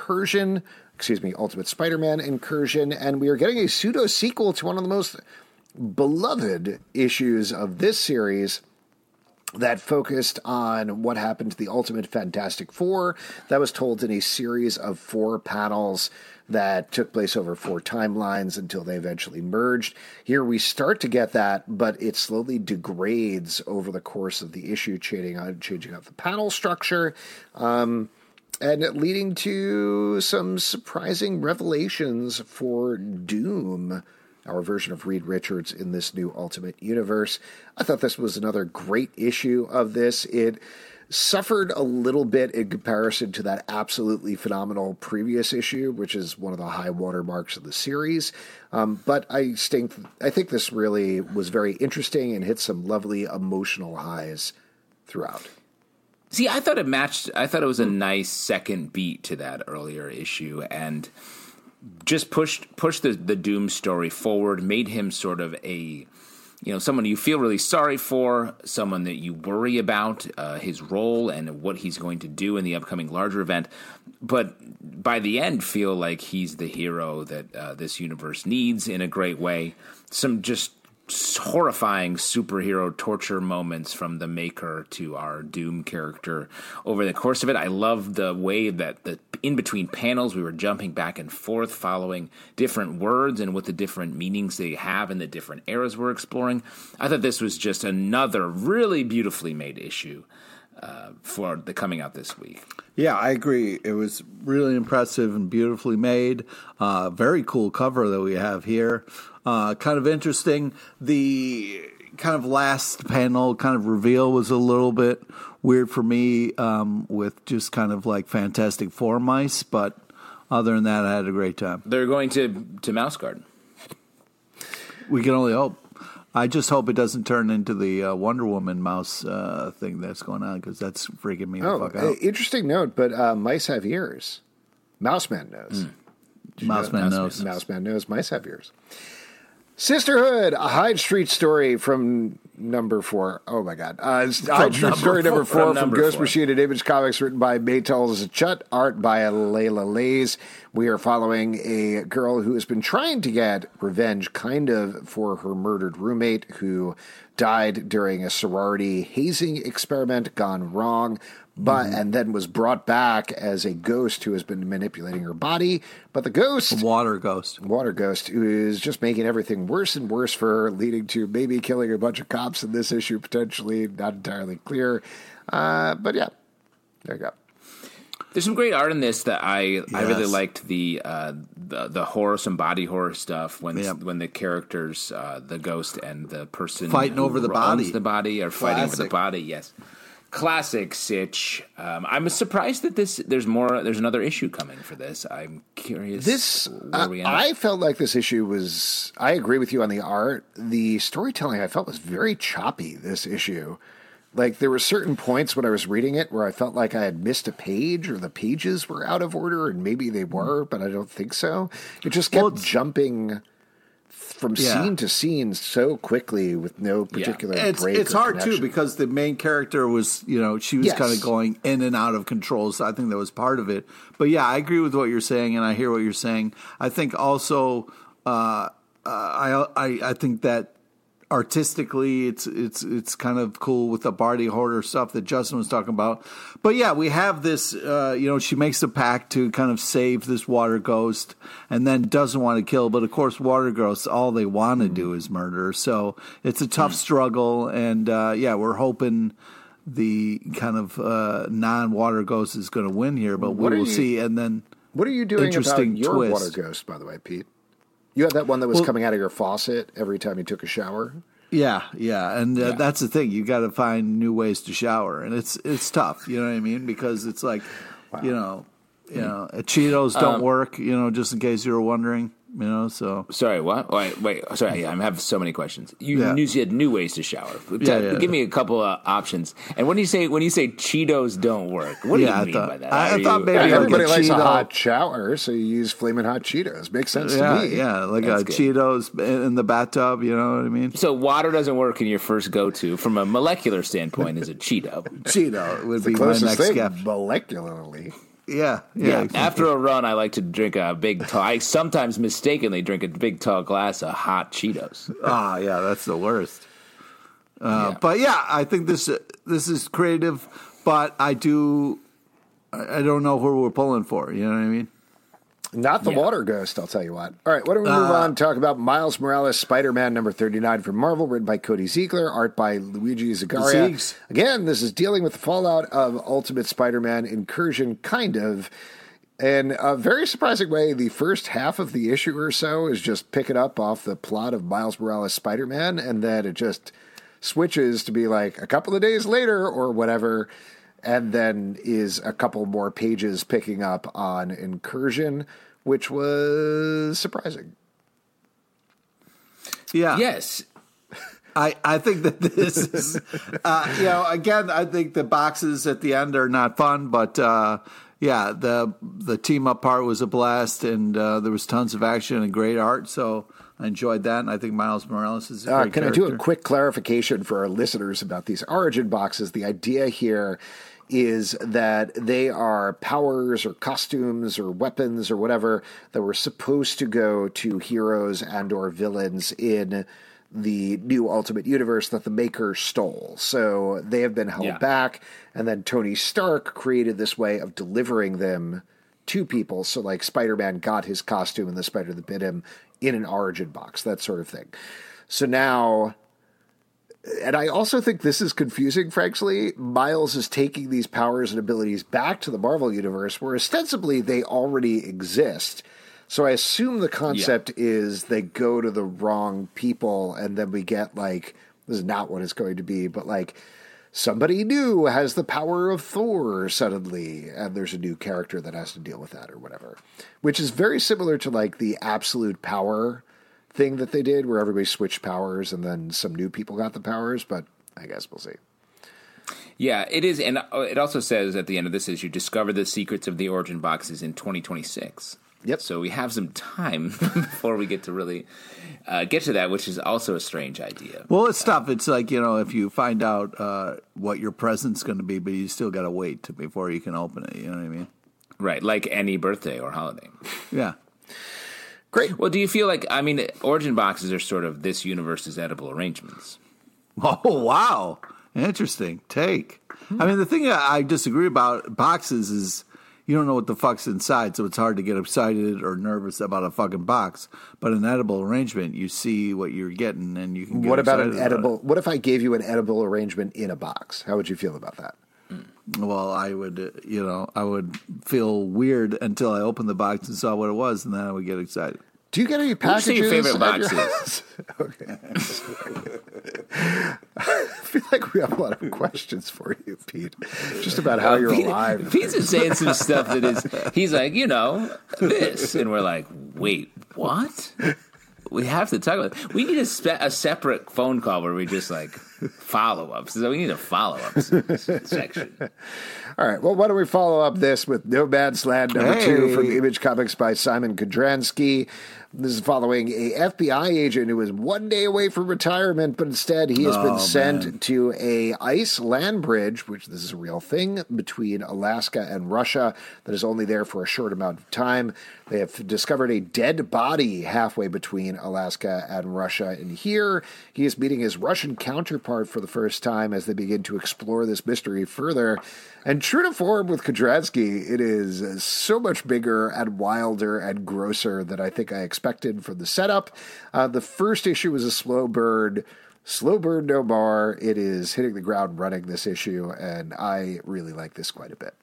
Spider-Man Incursion, and we are getting a pseudo-sequel to one of the most beloved issues of this series that focused on what happened to the Ultimate Fantastic Four. That was told in a series of 4 panels that took place over 4 timelines until they eventually merged. Here we start to get that, but it slowly degrades over the course of the issue, changing up the panel structure, and leading to some surprising revelations for Doom, our version of Reed Richards in this new Ultimate Universe. I thought this was another great issue of this. It suffered a little bit in comparison to that absolutely phenomenal previous issue, which is one of the high watermarks of the series. But I think this really was very interesting and hit some lovely emotional highs throughout. See, I thought it was a nice second beat to that earlier issue, and just pushed the Doom story forward, made him sort of someone you feel really sorry for, someone that you worry about his role and what he's going to do in the upcoming larger event, but by the end feel like he's the hero that this universe needs in a great way. Some just horrifying superhero torture moments from the Maker to our Doom character over the course of it. I love the way that the in between panels we were jumping back and forth following different words and what the different meanings they have in the different eras we're exploring. I thought this was just another really beautifully made issue for the coming out this week. Yeah, I agree. It was really impressive and beautifully made. Very cool cover that we have here. Kind of interesting. The kind of last panel kind of reveal was a little bit weird for me, with just kind of like Fantastic Four mice. But other than that, I had a great time. They're going to Mouse Garden. We can only hope. I just hope it doesn't turn into the Wonder Woman mouse thing that's going on, because that's freaking me the fuck out. Interesting note, but mice have ears. Mouseman knows. Mouseman knows. Mouseman knows mice have ears. Sisterhood, a Hyde Street story from number 4. Oh, my God. Hyde Street story number 4 from Ghost Machine and Image Comics, written by Maytal Zachut, art by Layla Lays. We are following a girl who has been trying to get revenge, kind of, for her murdered roommate who died during a sorority hazing experiment gone wrong, and then was brought back as a ghost who has been manipulating her body. But the ghost... Water ghost, who is just making everything worse and worse for her, leading to maybe killing a bunch of cops in this issue, potentially. Not entirely clear. But yeah, there you go. There's some great art in this that I really liked the horror, some body horror stuff when the characters, the ghost and the person fighting over the body are fighting over the body. Yes, classic Sitch. I'm surprised that there's another issue coming for this. I'm curious. I felt like this issue was. I agree with you on the art. The storytelling I felt was very choppy. This issue. Like, there were certain points when I was reading it where I felt like I had missed a page, or the pages were out of order, and maybe they were, but I don't think so. It just kept jumping from scene to scene so quickly with no particular break. It's hard, too, because the main character was, she was kind of going in and out of control, so I think that was part of it. But, yeah, I agree with what you're saying, and I hear what you're saying. I think also, I think that artistically, it's kind of cool with the body horror stuff that Justin was talking about. But yeah, we have this, she makes a pact to kind of save this water ghost and then doesn't want to kill. But of course, water ghosts, all they want to do is murder. So it's a tough struggle. And we're hoping the kind of non-water ghost is going to win here, but we'll see. And then what are you doing about your water ghost, by the way, Pete? You had that one that was coming out of your faucet every time you took a shower? Yeah, and that's the thing. You got to find new ways to shower, and it's tough, you know what I mean? Because it's like, Cheetos don't work, just in case you were wondering. So sorry, what? Wait, sorry, I have so many questions. You had new ways to shower. Give me a couple of options. And when you say Cheetos don't work, what do you mean by that? I thought maybe everybody likes a hot shower, so you use Flamin' Hot Cheetos. Makes sense to me. Yeah, like Cheetos in the bathtub. You know what I mean? So water doesn't work in your first go-to from a molecular standpoint. Is a Cheeto? Cheeto would be my next guess. Molecularly. Yeah. After a run, I like to drink a big tall. I sometimes mistakenly drink a big tall glass of hot Cheetos. Yeah, that's the worst. But yeah, I think this is creative, but I don't know who we're pulling for. You know what I mean? Not the water ghost, I'll tell you what. All right, why don't we move on and talk about Miles Morales, Spider-Man number 39 from Marvel, written by Cody Ziegler, art by Luigi Zagaria. Again, this is dealing with the fallout of Ultimate Spider-Man Incursion, kind of. In a very surprising way, the first half of the issue or so is just picking up off the plot of Miles Morales, Spider-Man, and then it just switches to be like a couple of days later or whatever, and then is a couple more pages picking up on Incursion, which was surprising. Yeah. Yes. I think that this is, again, I think the boxes at the end are not fun, but the team up part was a blast, and there was tons of action and great art, so I enjoyed that, and I think Miles Morales is a great character. I do a quick clarification for our listeners about these origin boxes? The idea here is that they are powers or costumes or weapons or whatever that were supposed to go to heroes and or villains in the new Ultimate Universe that the maker stole. So they have been held back, and then Tony Stark created this way of delivering them to people. So like Spider-Man got his costume and the spider that bit him in an origin box, that sort of thing. So now And I also think this is confusing, frankly. Miles is taking these powers and abilities back to the Marvel Universe, where ostensibly they already exist. So I assume the concept is they go to the wrong people, and then we get, like, this is not what it's going to be, but, like, somebody new has the power of Thor suddenly, and there's a new character that has to deal with that or whatever. Which is very similar to, like, the absolute power thing that they did, where everybody switched powers and then some new people got the powers, but I guess we'll see. Yeah, it is, and it also says at the end of this issue, discover the secrets of the origin boxes in 2026. Yep. So we have some time before we get to really get to that, which is also a strange idea. Well, it's tough. It's like, if you find out what your present's going to be, but you still got to wait before you can open it. You know what I mean? Right, like any birthday or holiday. Yeah. Great. Well, do you feel like, origin boxes are sort of this universe's edible arrangements? Oh, wow. Interesting take. I mean, the thing I disagree about boxes is you don't know what the fuck's inside, so it's hard to get excited or nervous about a fucking box. But an edible arrangement, you see what you're getting, and you can get What about excited an edible? What if I gave you an edible arrangement in a box? How would you feel about that? Well, I would, I would feel weird until I opened the box and saw what it was, and then I would get excited. Do you get any packages? What's your favorite boxes? Okay. I feel like we have a lot of questions for you, Pete. Just about how you're alive. Pete's is saying some stuff that is, he's like, this. And we're like, wait, what? We have to talk about it. We need a separate phone call where we just like follow-ups. So we need a follow-up section. All right. Well, why don't we follow up this with No Man's Land number 2 from Image Comics by Simon Kodransky. This is following a FBI agent who is one day away from retirement, but instead he has been sent to a ice land bridge, which this is a real thing, between Alaska and Russia that is only there for a short amount of time. They have discovered a dead body halfway between Alaska and Russia. And here he is meeting his Russian counterpart for the first time as they begin to explore this mystery further. And true to form with Kodransky, it is so much bigger and wilder and grosser than I think I expected from the setup. The first issue was a slow burn no more. It is hitting the ground running, this issue, and I really like this quite a bit.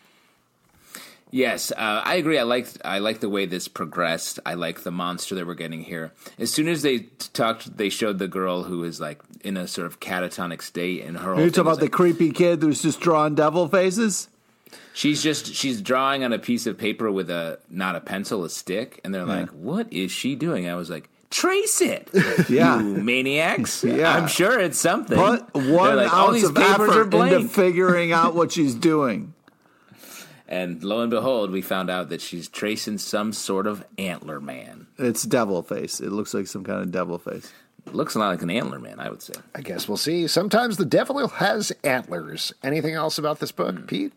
Yes, I agree. I like the way this progressed. I like the monster that we're getting here. As soon as they showed the girl who is like in a sort of catatonic state, and her. Are you talking about the creepy kid who's just drawing devil faces? She's drawing on a piece of paper with not a pencil, a stick, and they're like, "What is she doing?" I was like, "Trace it, you maniacs!" Yeah, I'm sure it's something. Put one ounce of effort into figuring out what she's doing. And lo and behold, we found out that she's tracing some sort of antler man. It's devil face. It looks like some kind of devil face. It looks a lot like an antler man, I would say. I guess we'll see. Sometimes the devil has antlers. Anything else about this book, Pete?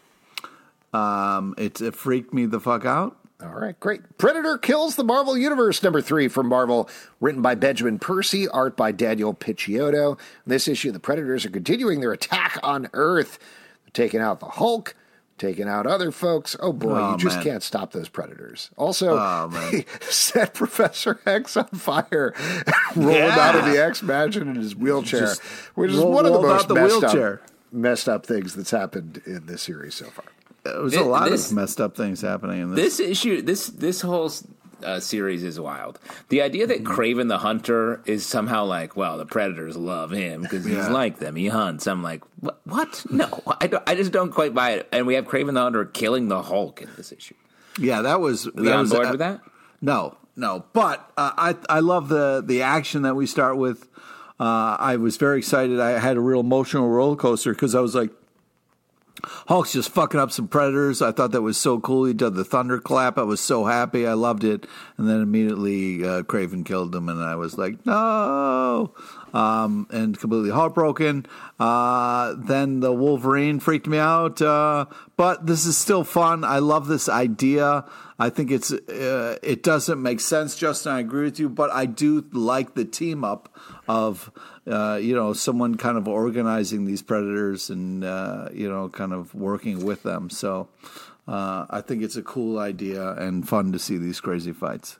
It freaked me the fuck out. All right, great. Predator Kills the Marvel Universe, number 3 from Marvel, written by Benjamin Percy, art by Daniel Picciotto. In this issue, the Predators are continuing their attack on Earth. They're taking out the Hulk, taking out other folks. Oh, boy, you just can't stop those Predators. Also, they set Professor X on fire and rolled out of the X-Mansion in his wheelchair, which is one of the most messed up things that's happened in this series so far. There was a lot of messed up things happening in this. This issue, this whole series is wild. The idea that Kraven the Hunter is somehow like, well, the Predators love him because he's like them. He hunts. I'm like, what? No, I just don't quite buy it. And we have Kraven the Hunter killing the Hulk in this issue. Yeah, that was. We on board with that? No. But I love the action that we start with. I was very excited. I had a real emotional roller coaster because I was like, Hulk's just fucking up some Predators. I thought that was so cool. He did the thunderclap. I was so happy. I loved it. And then immediately Kraven killed him, and I was like, no, and completely heartbroken. Then the Wolverine freaked me out. But this is still fun. I love this idea. I think it doesn't make sense, Justin. I agree with you, but I do like the team up of someone kind of organizing these Predators and kind of working with them. So I think it's a cool idea and fun to see these crazy fights.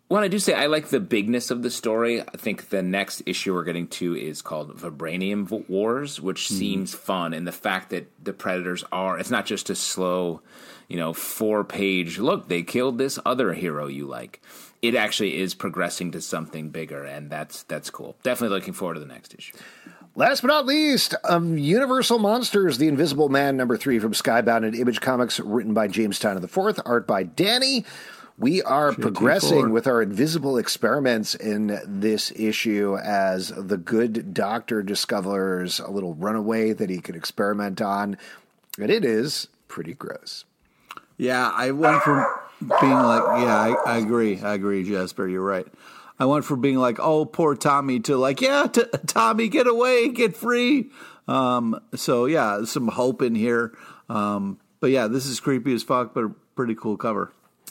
Well, I do say I like the bigness of the story. I think the next issue we're getting to is called Vibranium Wars, which seems fun. And the fact that the Predators it's not just a slow, 4-page, look, they killed this other hero you like. It actually is progressing to something bigger, and that's cool. Definitely looking forward to the next issue. Last but not least, Universal Monsters, The Invisible Man, #3 from Skybound and Image Comics, written by James Tynion IV, art by Danny. We are progressing with our invisible experiments in this issue as the good doctor discovers a little runaway that he can experiment on, and it is pretty gross. Yeah, I went from being like, I agree, Jasper, you're right. I went from being like, oh, poor Tommy, to like, Tommy, get away, get free. So, yeah, some hope in here. But, yeah, this is creepy as fuck, but a pretty cool cover.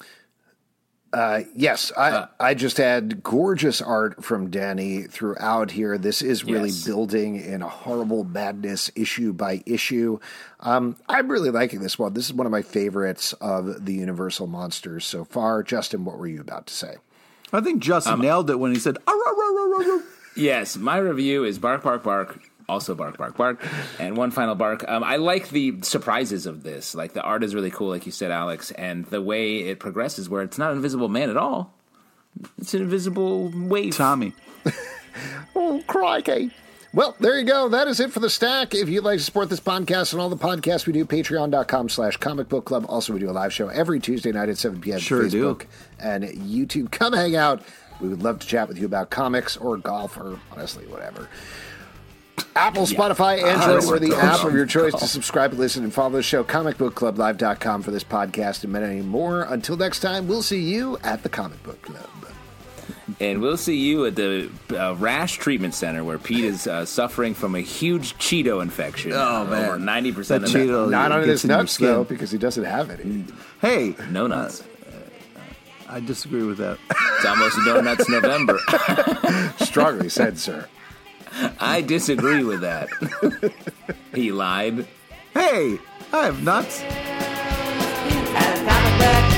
Yes, I just had gorgeous art from Danny throughout here. This is really building in a horrible madness issue by issue. I'm really liking this one. This is one of my favorites of the Universal Monsters so far. Justin, what were you about to say? I think Justin nailed it when he said, "Arr, arr, arr, arr, arr." Yes, my review is bark, bark, bark. Also bark, bark, bark. And one final bark. I like the surprises of this. Like, the art is really cool, like you said, Alex. And the way it progresses, where it's not an invisible man at all. It's an invisible wave. Tommy. Oh, crikey. Well, there you go. That is it for the stack. If you'd like to support this podcast and all the podcasts we do, patreon.com/Comic Book Club. Also, we do a live show every Tuesday night at 7 p.m. Sure Facebook do. And YouTube. Come hang out. We would love to chat with you about comics or golf or, honestly, whatever. Apple, Spotify, Android, or the app of your choice to subscribe, listen, and follow the show. ComicBookClubLive.com for this podcast and many more. Until next time, we'll see you at the Comic Book Club. And we'll see you at the Rash Treatment Center, where Pete is suffering from a huge Cheeto infection. Oh, man. Over 90% of Cheeto, Not on his nuts, skin. though, because he doesn't have any. Hey. No nuts. I disagree with that. It's almost no nuts November. Strongly said, sir. I disagree with that. He lied. Hey, I have nuts. And